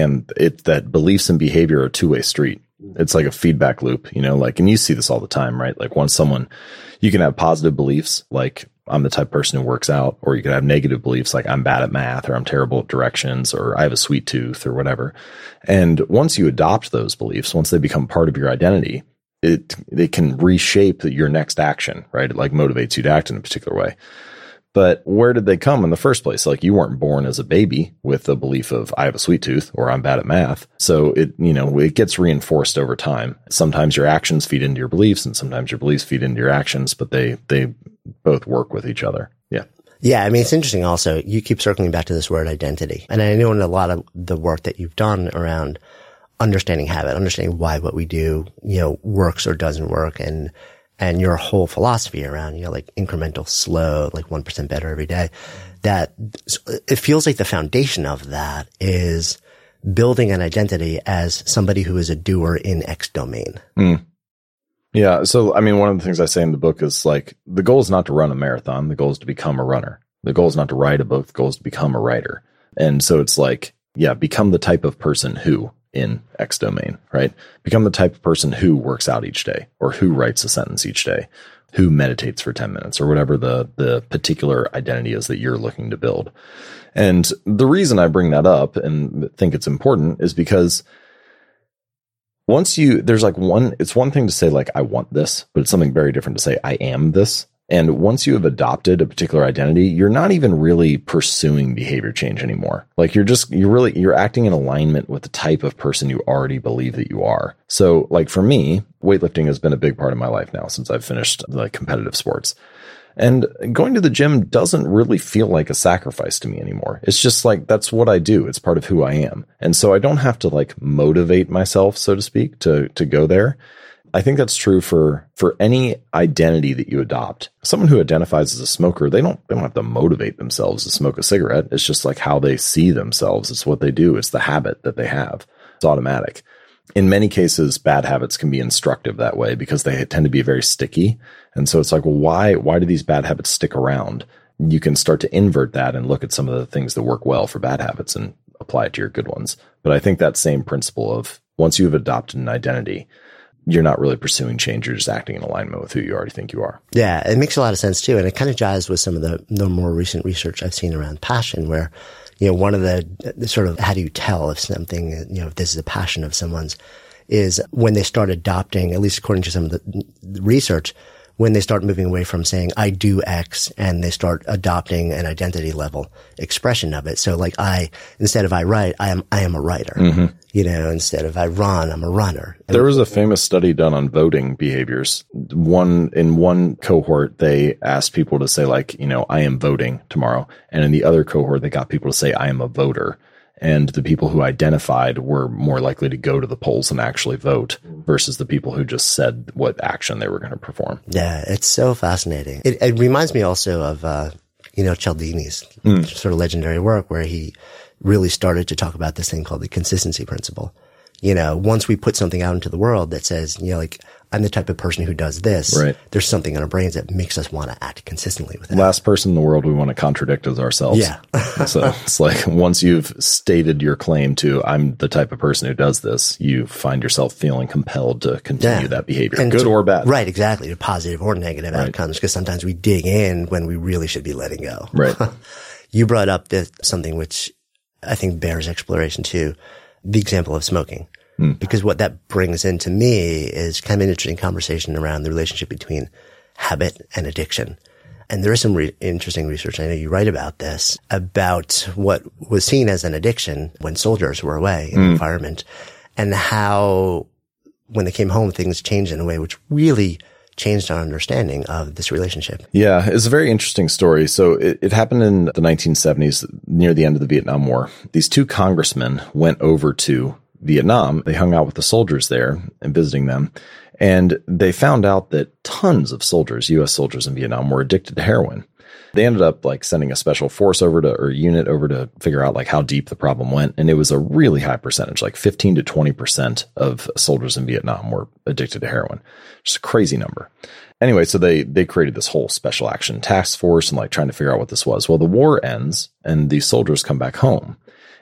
That beliefs and behavior are a two-way street. It's like a feedback loop, and you see this all the time, right? Like you can have positive beliefs, like I'm the type of person who works out, or you could have negative beliefs, like I'm bad at math, or I'm terrible at directions, or I have a sweet tooth, or whatever. And once you adopt those beliefs, once they become part of your identity, they can reshape your next action, right? It like motivates you to act in a particular way. But where did they come in the first place? Like you weren't born as a baby with the belief of I have a sweet tooth or I'm bad at math. So it gets reinforced over time. Sometimes your actions feed into your beliefs and sometimes your beliefs feed into your actions, but they both work with each other. Yeah. Yeah. I mean, it's interesting also. You keep circling back to this word identity. And I know in a lot of the work that you've done around understanding habit, understanding why what we do, works or doesn't work and your whole philosophy around, like incremental, slow, like 1% better every day, that it feels like the foundation of that is building an identity as somebody who is a doer in X domain. Mm. Yeah. So, I mean, one of the things I say in the book is like, the goal is not to run a marathon. The goal is to become a runner. The goal is not to write a book. The goal is to become a writer. And so it's like, yeah, become the type of person who in X domain, right? Become the type of person who works out each day or who writes a sentence each day, who meditates for 10 minutes or whatever the particular identity is that you're looking to build. And the reason I bring that up and think it's important is because it's one thing to say like, I want this, but it's something very different to say, I am this. And once you have adopted a particular identity, you're not even really pursuing behavior change anymore. Like you're acting in alignment with the type of person you already believe that you are. So like for me, weightlifting has been a big part of my life now since I've finished like competitive sports. And going to the gym doesn't really feel like a sacrifice to me anymore. It's just like, that's what I do. It's part of who I am. And so I don't have to like motivate myself, so to speak, to go there. I think that's true for any identity that you adopt. Someone who identifies as a smoker, they don't have to motivate themselves to smoke a cigarette. It's just like how they see themselves. It's what they do. It's the habit that they have. It's automatic. In many cases, bad habits can be instructive that way because they tend to be very sticky. And so it's like, well, why do these bad habits stick around? You can start to invert that and look at some of the things that work well for bad habits and apply it to your good ones. But I think that same principle of once you've adopted an identity, you're not really pursuing change. You're just acting in alignment with who you already think you are. Yeah, it makes a lot of sense too. And it kind of jives with some of the more recent research I've seen around passion where, one of the sort of, how do you tell if something, if this is a passion of someone's, is when they start adopting, at least according to some of the research, when they start moving away from saying, I do X, and they start adopting an identity level expression of it. So like instead of I write, I am a writer. Mm-hmm. Instead of I run, I'm a runner. There was a famous study done on voting behaviors. In one cohort, they asked people to say like, I am voting tomorrow. And in the other cohort, they got people to say, I am a voter. And the people who identified were more likely to go to the polls and actually vote versus the people who just said what action they were going to perform. Yeah, it's so fascinating. It reminds me also of, Cialdini's sort of legendary work where he really started to talk about this thing called the consistency principle. once we put something out into the world that says, like, I'm the type of person who does this, right, there's something in our brains that makes us want to act consistently with it. Last person in the world we want to contradict is ourselves. Yeah. So it's like once you've stated your claim to, I'm the type of person who does this, you find yourself feeling compelled to continue that behavior, and good or bad. Right, exactly. To positive or negative outcomes, because sometimes we dig in when we really should be letting go. Right. You brought up something which I think bears exploration too, the example of smoking. Because what that brings into me is kind of an interesting conversation around the relationship between habit and addiction. And there is some interesting research, I know you write about this, about what was seen as an addiction when soldiers were away in the environment, and how when they came home, things changed in a way which really changed our understanding of this relationship. Yeah, it's a very interesting story. So it happened in the 1970s, near the end of the Vietnam War. These two congressmen went over to Vietnam. They hung out with the soldiers there and visiting them. And they found out that tons of soldiers, U.S. soldiers in Vietnam, were addicted to heroin. They ended up like sending a special force or unit over to figure out like how deep the problem went. And it was a really high percentage, like 15 to 20% of soldiers in Vietnam were addicted to heroin. Just a crazy number. Anyway, so they created this whole special action task force and like trying to figure out what this was. Well, the war ends and these soldiers come back home.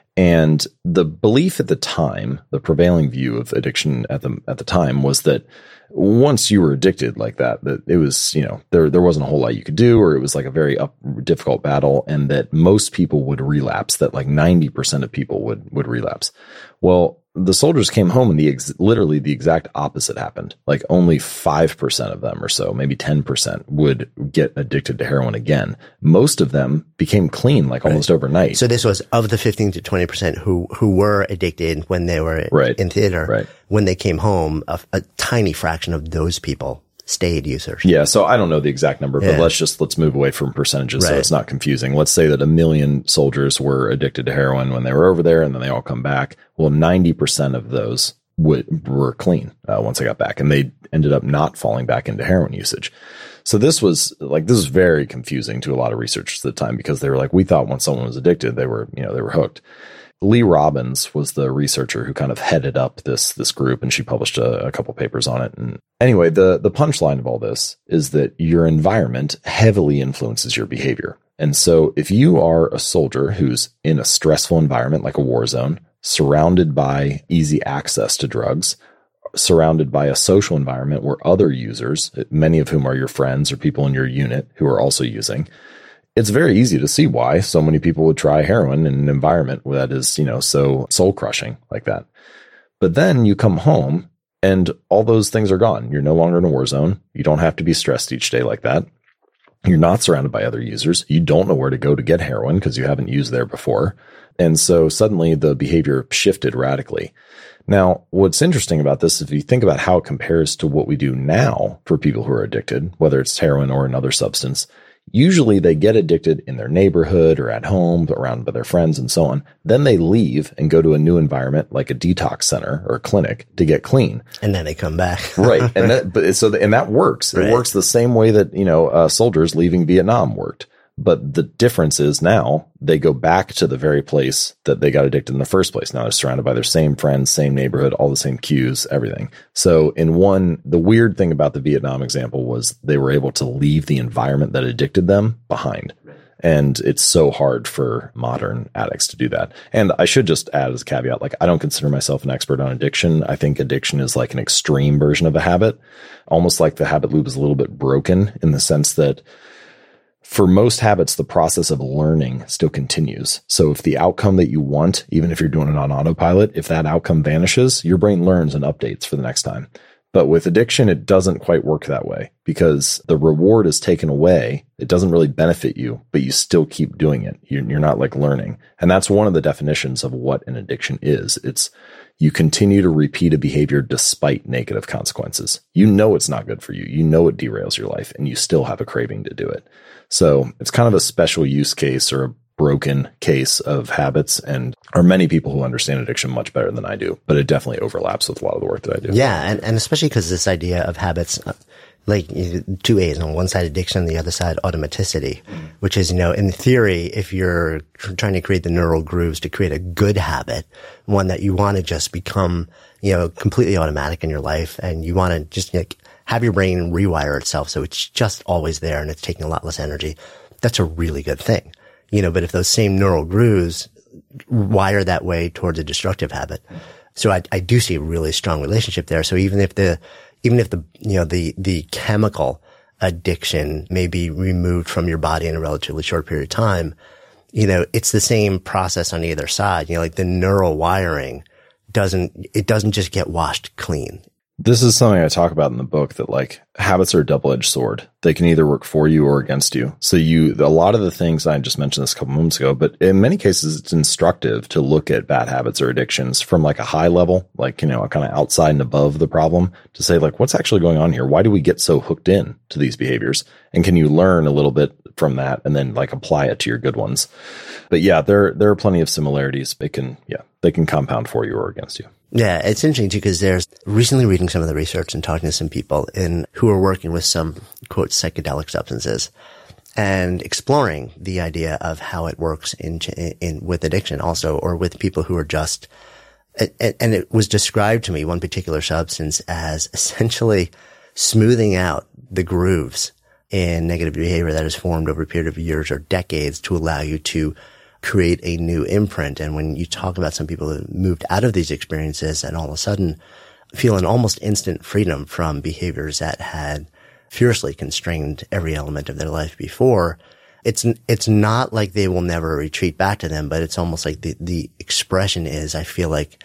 And the belief at the time, the prevailing view of addiction at the time was that once you were addicted like that it was, there wasn't a whole lot you could do, or it was like a very difficult battle, and that most people would relapse, that like 90% of people would relapse. Well, the soldiers came home and literally the exact opposite happened. Like only 5% of them or so, maybe 10% would get addicted to heroin again. Most of them became clean like almost overnight. So this was of the 15 to 20% who were addicted when they were in theater. Right. When they came home, a tiny fraction of those people stayed users. Yeah. So I don't know the exact number, but let's move away from percentages so it's not confusing. Let's say that 1 million soldiers were addicted to heroin when they were over there, and then they all come back. Well, 90% of those were clean once they got back, and they ended up not falling back into heroin usage. So this was very confusing to a lot of researchers at the time, because they were like, we thought once someone was addicted, they were hooked. Lee Robbins was the researcher who kind of headed up this group, and she published a couple papers on it. And anyway, the punchline of all this is that your environment heavily influences your behavior. And so if you are a soldier who's in a stressful environment like a war zone, surrounded by easy access to drugs, surrounded by a social environment where other users, many of whom are your friends or people in your unit who are also using, it's very easy to see why so many people would try heroin in an environment that is, so soul crushing like that. But then you come home and all those things are gone. You're no longer in a war zone. You don't have to be stressed each day like that. You're not surrounded by other users. You don't know where to go to get heroin because you haven't used there before. And so suddenly the behavior shifted radically. Now, what's interesting about this is if you think about how it compares to what we do now for people who are addicted, whether it's heroin or another substance, usually they get addicted in their neighborhood or at home, around by their friends and so on. Then they leave and go to a new environment like a detox center or a clinic to get clean. And then they come back. Right. And that works. Right. It works the same way that, soldiers leaving Vietnam worked. But the difference is now they go back to the very place that they got addicted in the first place. Now they're surrounded by their same friends, same neighborhood, all the same cues, everything. So the weird thing about the Vietnam example was they were able to leave the environment that addicted them behind. And it's so hard for modern addicts to do that. And I should just add as a caveat, I don't consider myself an expert on addiction. I think addiction is like an extreme version of a habit, almost like the habit loop is a little bit broken in the sense that for most habits, the process of learning still continues. So if the outcome that you want, even if you're doing it on autopilot, if that outcome vanishes, your brain learns and updates for the next time. But with addiction, it doesn't quite work that way because the reward is taken away. It doesn't really benefit you, but you still keep doing it. You're not learning. And that's one of the definitions of what an addiction is. It's you continue to repeat a behavior despite negative consequences. It's not good for you. It derails your life and you still have a craving to do it. So it's kind of a special use case or a broken case of habits, and are many people who understand addiction much better than I do, but it definitely overlaps with a lot of the work that I do. Yeah. And especially because this idea of habits, like two A's, on one side addiction, the other side automaticity, which is, in theory, if you're trying to create the neural grooves to create a good habit, one that you want to just become, completely automatic in your life, and you want to just have your brain rewire itself so it's just always there and it's taking a lot less energy, that's a really good thing. But if those same neural grooves wire that way towards a destructive habit. So I do see a really strong relationship there. So even if the chemical addiction may be removed from your body in a relatively short period of time, it's the same process on either side. Like the neural wiring doesn't just get washed clean. This is something I talk about in the book, that like habits are a double-edged sword. They can either work for you or against you. So a lot of the things I just mentioned this a couple moments ago, but in many cases it's instructive to look at bad habits or addictions from like a high level, like, kind of outside and above the problem, to say like, what's actually going on here? Why do we get so hooked in to these behaviors? And can you learn a little bit from that and then like apply it to your good ones? But yeah, there are plenty of similarities. They can compound for you or against you. Yeah, it's interesting too, because there's recently reading some of the research and talking to some people who are working with some, quote, psychedelic substances and exploring the idea of how it works in with addiction also, or with people who are just, and it was described to me, one particular substance, as essentially smoothing out the grooves in negative behavior that is formed over a period of years or decades to allow you to create a new imprint. And when you talk about some people that moved out of these experiences and all of a sudden feel an almost instant freedom from behaviors that had fiercely constrained every element of their life before, it's not like they will never retreat back to them, but it's almost like the expression is, I feel like,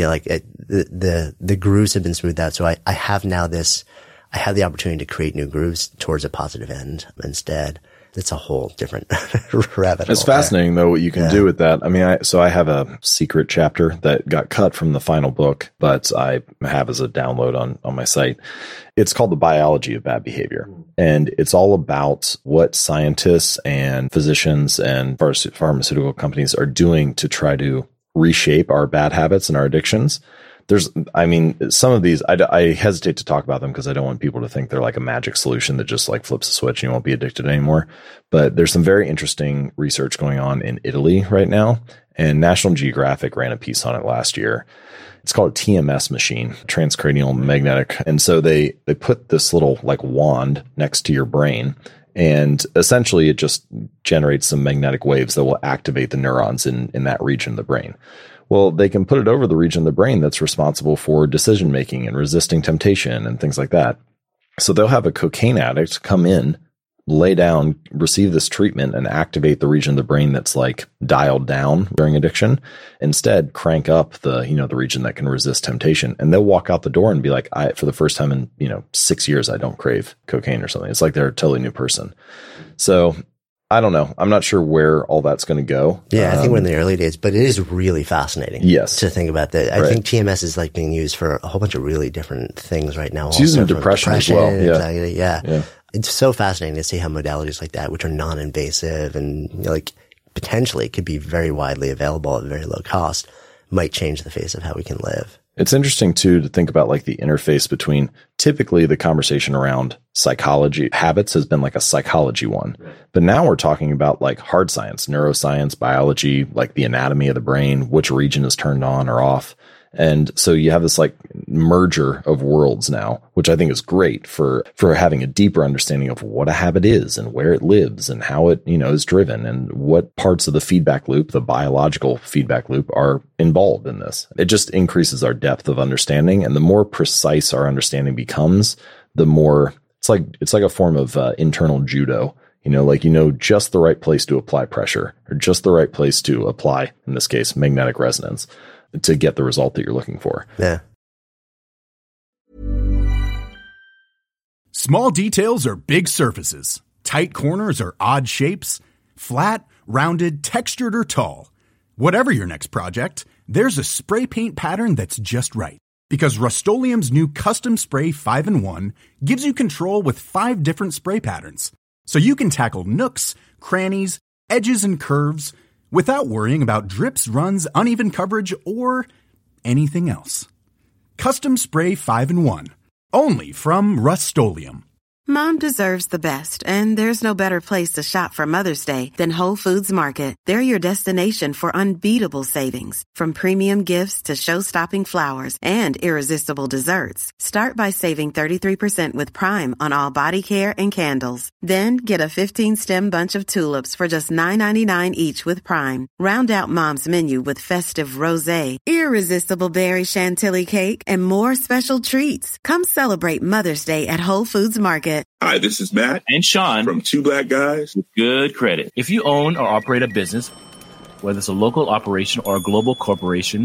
the grooves have been smoothed out. So I have the opportunity to create new grooves towards a positive end instead. It's a whole different rabbit hole. It's fascinating though what you can do with that. I mean, I have a secret chapter that got cut from the final book, but I have as a download on my site. It's called The Biology of Bad Behavior. And it's all about what scientists and physicians and pharmaceutical companies are doing to try to reshape our bad habits and our addictions. Some of these, I hesitate to talk about them because I don't want people to think they're like a magic solution that just like flips a switch and you won't be addicted anymore. But there's some very interesting research going on in Italy right now, and National Geographic ran a piece on it last year. It's called a TMS machine, transcranial magnetic. And so they put this little like wand next to your brain, and essentially it just generates some magnetic waves that will activate the neurons in that region of the brain. Well, they can put it over the region of the brain that's responsible for decision making and resisting temptation and things like that. So they'll have a cocaine addict come in, lay down, receive this treatment, and activate the region of the brain that's like dialed down during addiction. Instead, crank up the region that can resist temptation. And they'll walk out the door and be like, for the first time in 6 years, I don't crave cocaine or something. It's like they're a totally new person. So I don't know. I'm not sure where all that's going to go. Yeah, I think we're in the early days, but it is really fascinating. Yes, to think about that. I think TMS is like being used for a whole bunch of really different things right now. It's used in depression as well. Anxiety, yeah. It's so fascinating to see how modalities like that, which are non-invasive and like potentially could be very widely available at very low cost, might change the face of how we can live. It's interesting too to think about like the interface between, typically the conversation around psychology habits has been like a psychology one, but now we're talking about like hard science, neuroscience, biology, like the anatomy of the brain, which region is turned on or off. And so you have this like merger of worlds now, which I think is great for having a deeper understanding of what a habit is and where it lives and how it, is driven and what parts of the feedback loop, the biological feedback loop, are involved in this. It just increases our depth of understanding. And the more precise our understanding becomes, the more it's like a form of internal judo. Just the right place to apply pressure, or just the right place to apply, in this case, magnetic resonance, to get the result that you're looking for. Yeah. Small details are big surfaces. Tight corners are odd shapes. Flat, rounded, textured, or tall. Whatever your next project, there's a spray paint pattern that's just right. Because Rust-Oleum's new Custom Spray 5-in-1 gives you control with 5 different spray patterns. So you can tackle nooks, crannies, edges, and curves without worrying about drips, runs, uneven coverage, or anything else. Custom Spray 5-in-1. Only from Rust-Oleum. Mom deserves the best, and there's no better place to shop for Mother's Day than Whole Foods Market. They're your destination for unbeatable savings, from premium gifts to show-stopping flowers and irresistible desserts. Start by saving 33% with Prime on all body care and candles. Then get a 15-stem bunch of tulips for just $9.99 each with Prime. Round out Mom's menu with festive rosé, irresistible berry chantilly cake, and more special treats. Come celebrate Mother's Day at Whole Foods Market. Hi, this is Matt and Sean from Two Black Guys with Good Credit. If you own or operate a business, whether it's a local operation or a global corporation,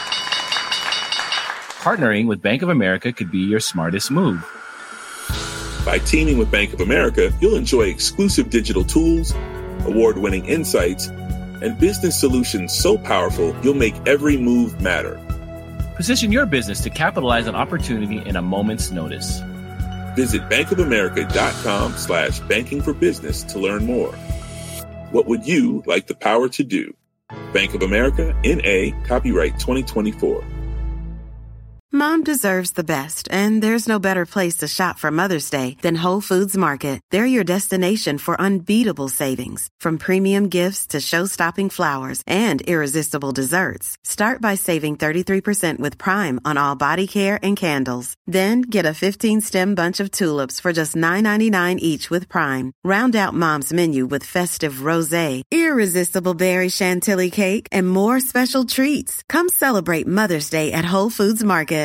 partnering with Bank of America could be your smartest move. By teaming with Bank of America, you'll enjoy exclusive digital tools, award-winning insights, and business solutions so powerful you'll make every move matter. Position your business to capitalize on opportunity in a moment's notice. Visit bankofamerica.com/banking for business to learn more. What would you like the power to do? Bank of America, N.A., copyright 2024. Mom deserves the best, and there's no better place to shop for Mother's Day than Whole Foods Market. They're your destination for unbeatable savings, from premium gifts to show-stopping flowers and irresistible desserts. Start by saving 33% with Prime on all body care and candles. Then get a 15-stem bunch of tulips for just $9.99 each with Prime. Round out Mom's menu with festive rosé, irresistible berry chantilly cake, and more special treats. Come celebrate Mother's Day at Whole Foods Market.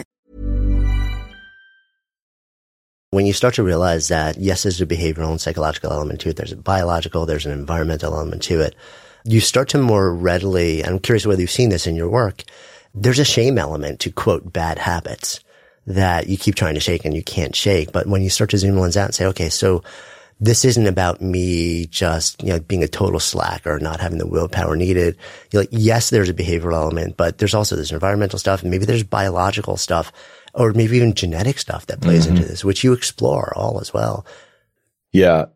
When you start to realize that, yes, there's a behavioral and psychological element to it, there's a biological, there's an environmental element to it, you start to more readily, and I'm curious whether you've seen this in your work, there's a shame element to, quote, bad habits that you keep trying to shake and you can't shake. But when you start to zoom ones out and say, okay, so this isn't about me just, being a total slack or not having the willpower needed. You're like, yes, there's a behavioral element, but there's also this environmental stuff, and maybe there's biological stuff, or maybe even genetic stuff that plays into this, which you explore all as well. Yeah,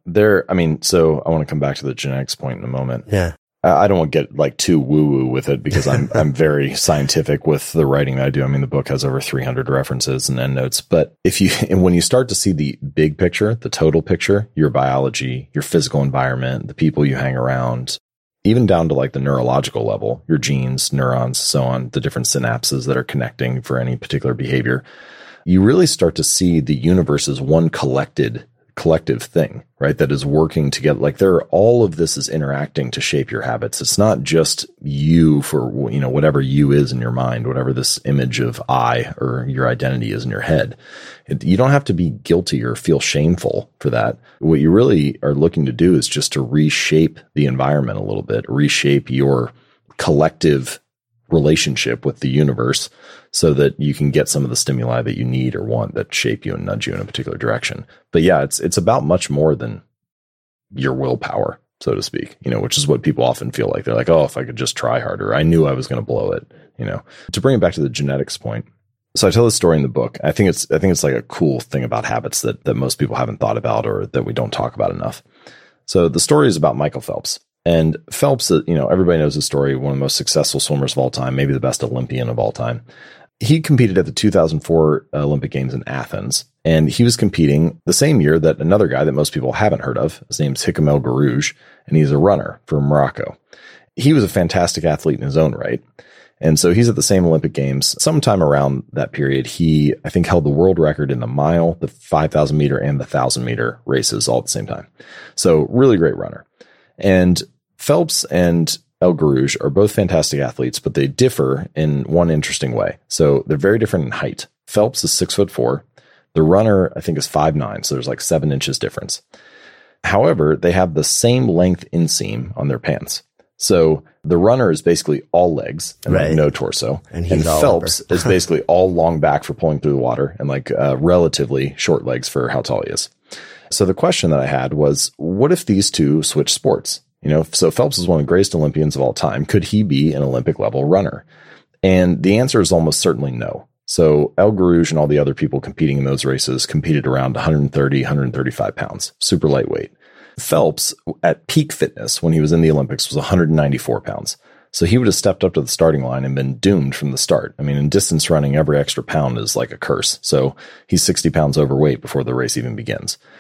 so I want to come back to the genetics point in a moment. Yeah. I don't want to get too woo-woo with it, because I'm very scientific with the writing that I do. I mean, the book has over 300 references and endnotes. But when you start to see the big picture, the total picture, your biology, your physical environment, the people you hang around, even down to the neurological level, your genes, neurons, so on, the different synapses that are connecting for any particular behavior, you really start to see the universe as one collective thing, right? That is working together. All of this is interacting to shape your habits. It's not just you for, whatever you is in your mind, whatever this image of I or your identity is in your head. You don't have to be guilty or feel shameful for that. What you really are looking to do is just to reshape the environment a little bit, reshape your collective relationship with the universe so that you can get some of the stimuli that you need or want that shape you and nudge you in a particular direction. But yeah, it's about much more than your willpower, so to speak, which is what people often feel like. They're like, oh, if I could just try harder, I knew I was going to blow it, To bring it back to the genetics point. So I tell this story in the book. I think it's like a cool thing about habits that most people haven't thought about or that we don't talk about enough. So the story is about Michael Phelps. And Phelps, everybody knows his story, one of the most successful swimmers of all time, maybe the best Olympian of all time. He competed at the 2004 Olympic Games in Athens, and he was competing the same year that another guy that most people haven't heard of. His name's Hicham El Guerrouj, and he's a runner from Morocco. He was a fantastic athlete in his own right. And so he's at the same Olympic Games. Sometime around that period, he, I think, held the world record in the mile, the 5,000 meter, and the 1,000 meter races all at the same time. So really great runner. And Phelps and El Guerrouj are both fantastic athletes, but they differ in one interesting way. So they're very different in height. Phelps is 6'4". The runner, I think, is 5'9". So there's 7 inches difference. However, they have the same length inseam on their pants. So the runner is basically all legs and no torso. And Phelps is basically all long back for pulling through the water and relatively short legs for how tall he is. So the question that I had was, what if these two switch sports? So Phelps is one of the greatest Olympians of all time. Could he be an Olympic level runner? And the answer is almost certainly no. So El Guerrouj and all the other people competing in those races competed around 130, 135 pounds, super lightweight. Phelps, at peak fitness when he was in the Olympics, was 194 pounds. So he would have stepped up to the starting line and been doomed from the start. I mean, in distance running, every extra pound is like a curse. So he's 60 pounds overweight before the race even begins.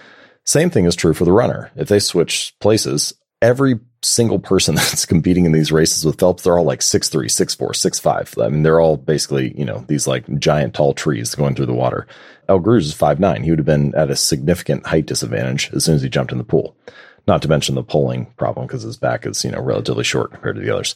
Same thing is true for the runner. If they switch places, every single person that's competing in these races with Phelps, they're all like 6'3", 6'4", 6'5". I mean, they're all basically, these like giant tall trees going through the water. Al Gruz is 5'9". He would have been at a significant height disadvantage as soon as he jumped in the pool. Not to mention the pulling problem because his back is, relatively short compared to the others.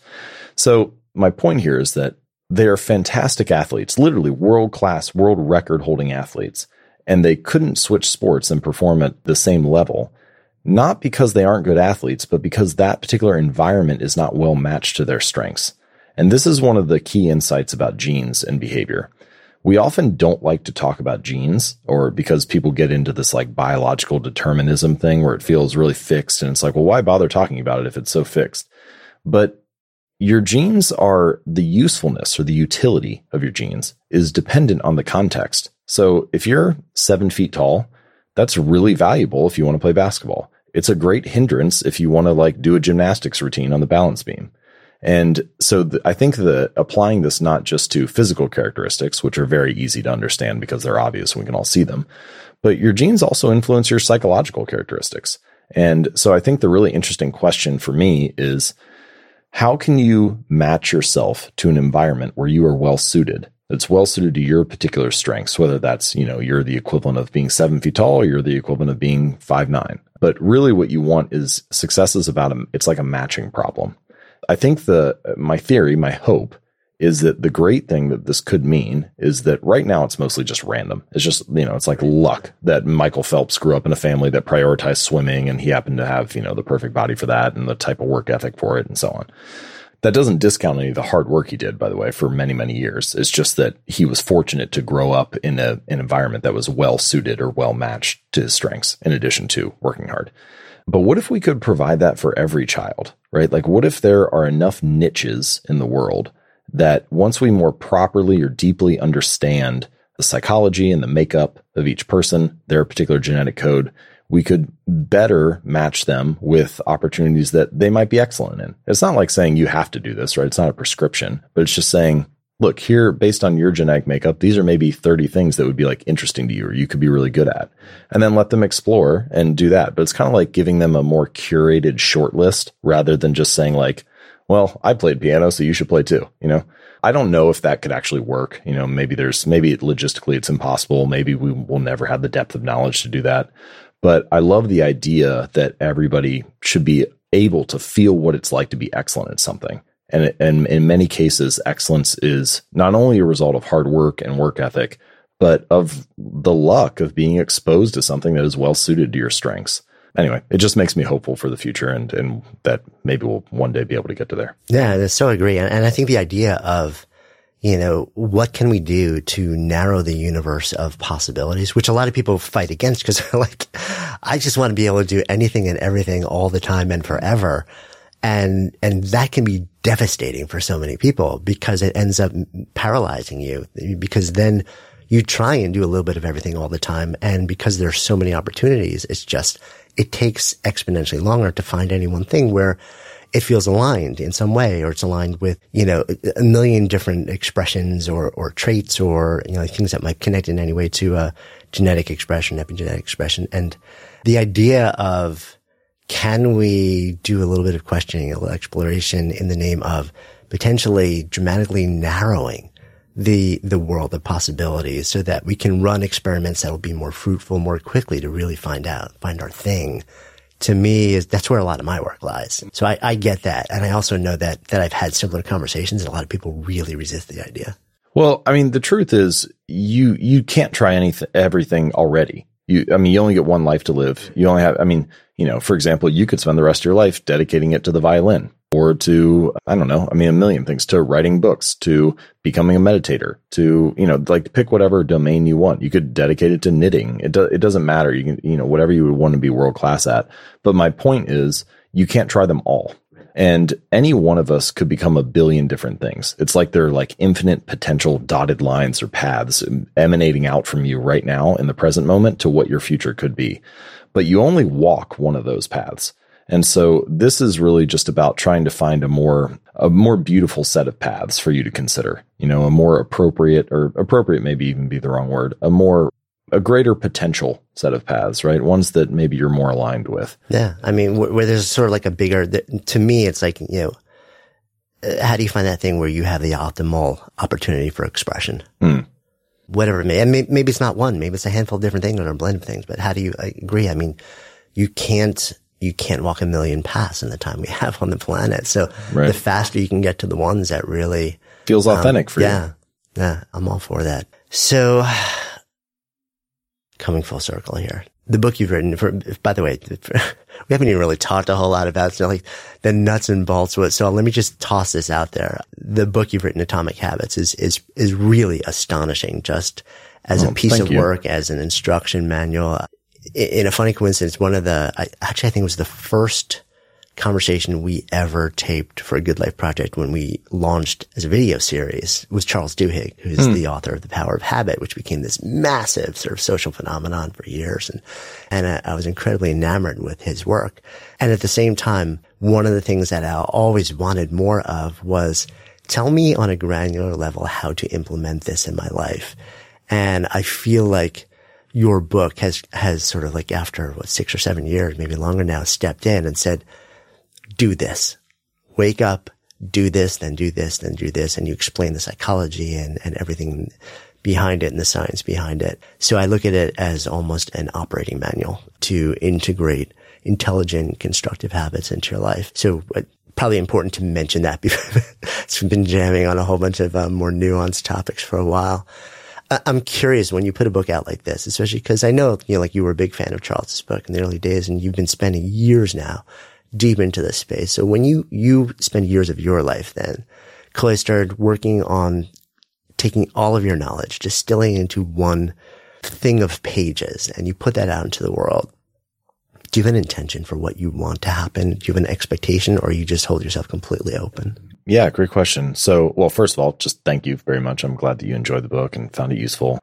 So my point here is that they are fantastic athletes, literally world-class, world record-holding athletes, and they couldn't switch sports and perform at the same level, not because they aren't good athletes, but because that particular environment is not well matched to their strengths. And this is one of the key insights about genes and behavior. We often don't like to talk about genes, or because people get into this like biological determinism thing where it feels really fixed. And it's like, well, why bother talking about it if it's so fixed? But your genes are the usefulness or the utility of your genes is dependent on the context. So if you're 7 feet tall, that's really valuable if you want to play basketball. It's a great hindrance if you want to like do a gymnastics routine on the balance beam. And so I think that applying this not just to physical characteristics, which are very easy to understand because they're obvious and we can all see them, but your genes also influence your psychological characteristics. And so I think the really interesting question for me is, how can you match yourself to an environment where you are well suited? It's well suited to your particular strengths, whether that's, you're the equivalent of being 7 feet tall, or you're the equivalent of being 5'9". But really what you want is success is about it's like a matching problem. I think my theory, my hope is that the great thing that this could mean is that right now it's mostly just random. It's just, it's like luck that Michael Phelps grew up in a family that prioritized swimming and he happened to have, the perfect body for that and the type of work ethic for it and so on. That doesn't discount any of the hard work he did, by the way, for many, many years. It's just that he was fortunate to grow up in an environment that was well suited or well matched to his strengths, in addition to working hard. But what if we could provide that for every child, right? Like, what if there are enough niches in the world that once we more properly or deeply understand the psychology and the makeup of each person, their particular genetic code, we could better match them with opportunities that they might be excellent in. It's not like saying you have to do this, right? It's not a prescription, but it's just saying, look, here, based on your genetic makeup, these are maybe 30 things that would be like interesting to you or you could be really good at, and then let them explore and do that. But it's kind of like giving them a more curated short list rather than just saying like, well, I played piano, so you should play too. I don't know if that could actually work. Maybe logistically it's impossible. Maybe we will never have the depth of knowledge to do that. But I love the idea that everybody should be able to feel what it's like to be excellent at something. And in many cases, excellence is not only a result of hard work and work ethic, but of the luck of being exposed to something that is well suited to your strengths. Anyway, it just makes me hopeful for the future and that maybe we'll one day be able to get to there. Yeah, I so agree. And I think the idea of, what can we do to narrow the universe of possibilities, which a lot of people fight against because they're like, I just want to be able to do anything and everything all the time and forever. And that can be devastating for so many people because it ends up paralyzing you, because then you try and do a little bit of everything all the time. And because there's so many opportunities, it takes exponentially longer to find any one thing where it feels aligned in some way, or it's aligned with, a million different expressions or traits or, things that might connect in any way to a genetic expression, epigenetic expression. And the idea of, can we do a little bit of questioning, a little exploration in the name of potentially dramatically narrowing the world of possibilities so that we can run experiments that will be more fruitful more quickly to really find our thing. To me, that's where a lot of my work lies. So I get that. And I also know that I've had similar conversations and a lot of people really resist the idea. Well, I mean, the truth is you can't try everything already. You only get one life to live. You only have, for example, you could spend the rest of your life dedicating it to the violin or to, a million things, to writing books, to becoming a meditator, to, pick whatever domain you want. You could dedicate it to knitting. It doesn't matter. You can, whatever you would want to be world class at. But my point is you can't try them all. And any one of us could become a billion different things. It's like there are like infinite potential dotted lines or paths emanating out from you right now in the present moment to what your future could be. But you only walk one of those paths. And so this is really just about trying to find a more beautiful set of paths for you to consider, a more appropriate maybe even be the wrong word, a more a greater potential set of paths, right? Ones that maybe you're more aligned with. Yeah. I mean, where there's sort of like a bigger, to me, it's like, how do you find that thing where you have the optimal opportunity for expression? Whatever it may, and maybe it's not one, maybe it's a handful of different things or a blend of things, but how do you agree? I mean, you can't walk a million paths in the time we have on the planet. So the faster you can get to the ones that really feels authentic for you. Yeah. I'm all for that. So coming full circle here, the book you've written by the way, we haven't even really talked a whole lot about like the nuts and bolts of it. So let me just toss this out there. The book you've written, Atomic Habits, is really astonishing, just as a piece of work, as an instruction manual. In a funny coincidence, I think it was the first conversation we ever taped for a Good Life Project when we launched as a video series was Charles Duhigg, who's the author of The Power of Habit, which became this massive sort of social phenomenon for years. And I was incredibly enamored with his work. And at the same time, one of the things that I always wanted more of was, tell me on a granular level how to implement this in my life. And I feel like your book has sort of like after 6 or 7 years, maybe longer now, stepped in and said, do this, wake up, do this, then do this, then do this. And you explain the psychology and everything behind it and the science behind it. So I look at it as almost an operating manual to integrate intelligent, constructive habits into your life. So probably important to mention that because it's been jamming on a whole bunch of more nuanced topics for a while. I'm curious when you put a book out like this, especially because I know, like you were a big fan of Charles's book in the early days and you've been spending years now deep into this space. So when you spend years of your life then, Clay, started working on taking all of your knowledge, distilling into one thing of pages, and you put that out into the world. Do you have an intention for what you want to happen? Do you have an expectation, or you just hold yourself completely open? Yeah, great question. So, well, first of all, just thank you very much. I'm glad that you enjoyed the book and found it useful.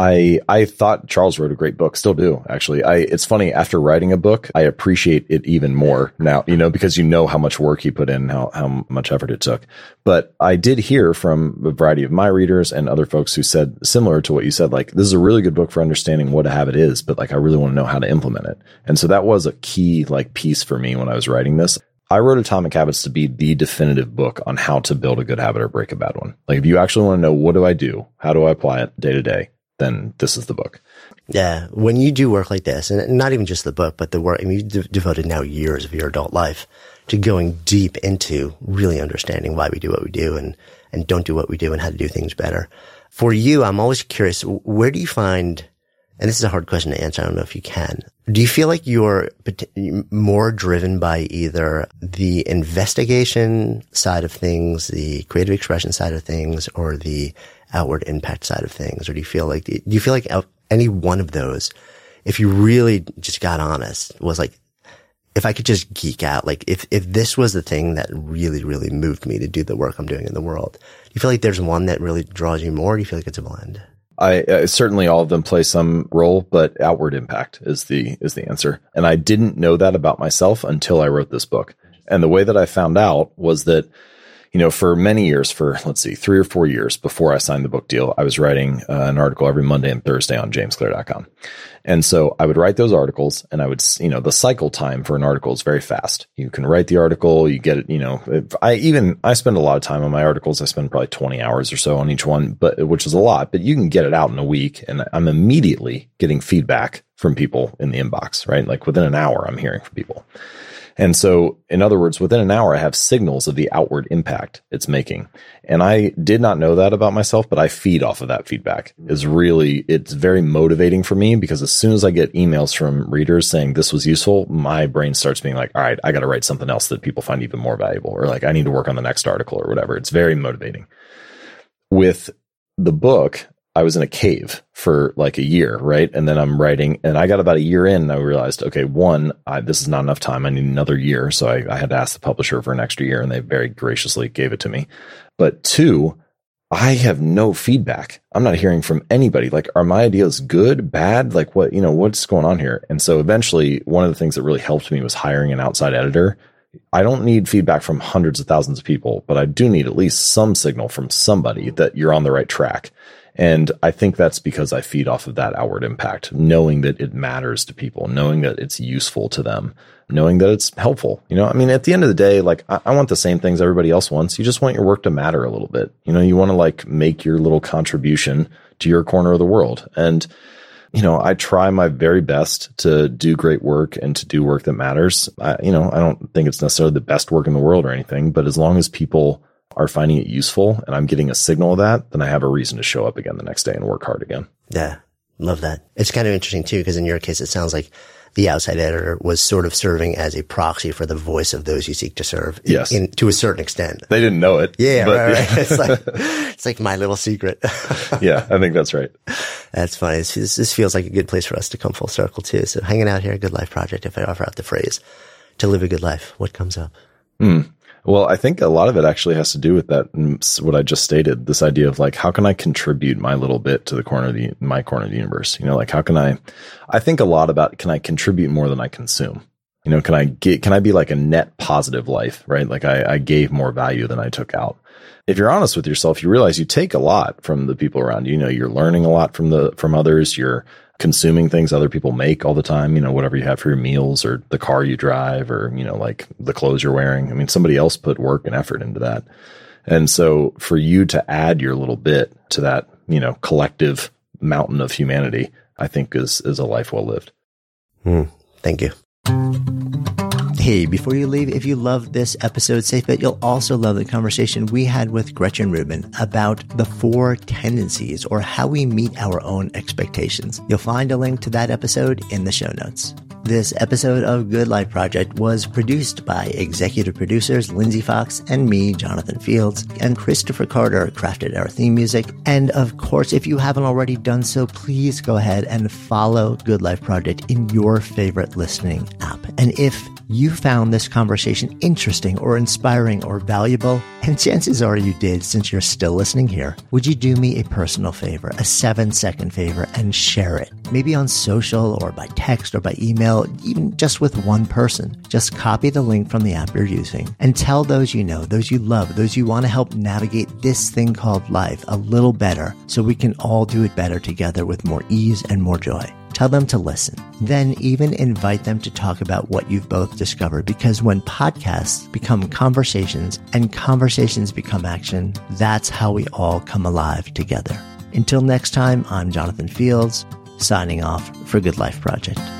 I thought Charles wrote a great book, still do, actually. It's funny, after writing a book, I appreciate it even more now, because you know how much work he put in, how much effort it took. But I did hear from a variety of my readers and other folks who said similar to what you said, like, this is a really good book for understanding what a habit is, but like, I really want to know how to implement it. And so that was a key piece for me when I was writing this. I wrote Atomic Habits to be the definitive book on how to build a good habit or break a bad one. Like, if you actually want to know, what do I do? How do I apply it day to day? Then this is the book. Yeah. When you do work like this, and not even just the book, but the work, you devoted now years of your adult life to going deep into really understanding why we do what we do and don't do what we do and how to do things better. For you, I'm always curious, where do you find, and this is a hard question to answer, I don't know if you can, do you feel like you're more driven by either the investigation side of things, the creative expression side of things, or the outward impact side of things? Or do you feel like any one of those, if you really just got honest, was like, if I could just geek out, like if this was the thing that really, really moved me to do the work I'm doing in the world, do you feel like there's one that really draws you more? Or do you feel like it's a blend? I certainly, all of them play some role, but outward impact is the answer. And I didn't know that about myself until I wrote this book. And the way that I found out was that, for many years, for 3 or 4 years before I signed the book deal, I was writing an article every Monday and Thursday on jamesclear.com. And so I would write those articles, and I would, the cycle time for an article is very fast. You can write the article, you get it, I spend a lot of time on my articles. I spend probably 20 hours or so on each one, which is a lot, but you can get it out in a week, and I'm immediately getting feedback from people in the inbox, right? Like within an hour, I'm hearing from people. And so, in other words, within an hour, I have signals of the outward impact it's making. And I did not know that about myself, but I feed off of that feedback. It's very motivating for me, because as soon as I get emails from readers saying this was useful, my brain starts being like, all right, I got to write something else that people find even more valuable, or like I need to work on the next article or whatever. It's very motivating. With the book, I was in a cave for like a year, right? And then I'm writing, and I got about a year in, and I realized, okay, one, this is not enough time. I need another year. So I had to ask the publisher for an extra year, and they very graciously gave it to me. But two, I have no feedback. I'm not hearing from anybody. Like, are my ideas good, bad? Like, what's going on here? And so eventually, one of the things that really helped me was hiring an outside editor. I don't need feedback from hundreds of thousands of people, but I do need at least some signal from somebody that you're on the right track. And I think that's because I feed off of that outward impact, knowing that it matters to people, knowing that it's useful to them, knowing that it's helpful. You know, I mean, at the end of the day, like I want the same things everybody else wants. You just want your work to matter a little bit. You know, you want to like make your little contribution to your corner of the world. And, you know, I try my very best to do great work and to do work that matters. I don't think it's necessarily the best work in the world or anything, but as long as people are finding it useful and I'm getting a signal of that, then I have a reason to show up again the next day and work hard again. Yeah. Love that. It's kind of interesting too, because in your case, it sounds like the outside editor was sort of serving as a proxy for the voice of those you seek to serve. Yes. To a certain extent. They didn't know it. Yeah. But, right. It's like my little secret. Yeah, I think that's right. That's funny. This feels like a good place for us to come full circle too. So hanging out here, a Good Life Project, if I offer out the phrase to live a good life, what comes up? Well, I think a lot of it actually has to do with that, what I just stated, this idea of like, how can I contribute my little bit to my corner of the universe? You know, like how can I think a lot about, can I contribute more than I consume? You know, can I be like a net positive life, right? Like I gave more value than I took out. If you're honest with yourself, you realize you take a lot from the people around you. You know, you're learning a lot from others. You're consuming things other people make all the time, you know, whatever you have for your meals or the car you drive or, you know, like the clothes you're wearing. I mean, somebody else put work and effort into that. And so for you to add your little bit to that, you know, collective mountain of humanity, I think is a life well lived. Thank you. Hey, before you leave, if you loved this episode, safe bet you'll also love the conversation we had with Gretchen Rubin about the 4 tendencies or how we meet our own expectations. You'll find a link to that episode in the show notes. This episode of Good Life Project was produced by executive producers Lindsay Fox and me, Jonathan Fields, and Christopher Carter crafted our theme music. And of course, if you haven't already done so, please go ahead and follow Good Life Project in your favorite listening app. And if you found this conversation interesting or inspiring or valuable, and chances are you did since you're still listening here, would you do me a personal favor, a 7-second favor, and share it? Maybe on social or by text or by email, even just with one person. Just copy the link from the app you're using and tell those you know, those you love, those you want to help navigate this thing called life a little better so we can all do it better together with more ease and more joy. Tell them to listen. Then even invite them to talk about what you've both discovered, because when podcasts become conversations and conversations become action, that's how we all come alive together. Until next time, I'm Jonathan Fields, signing off for Good Life Project.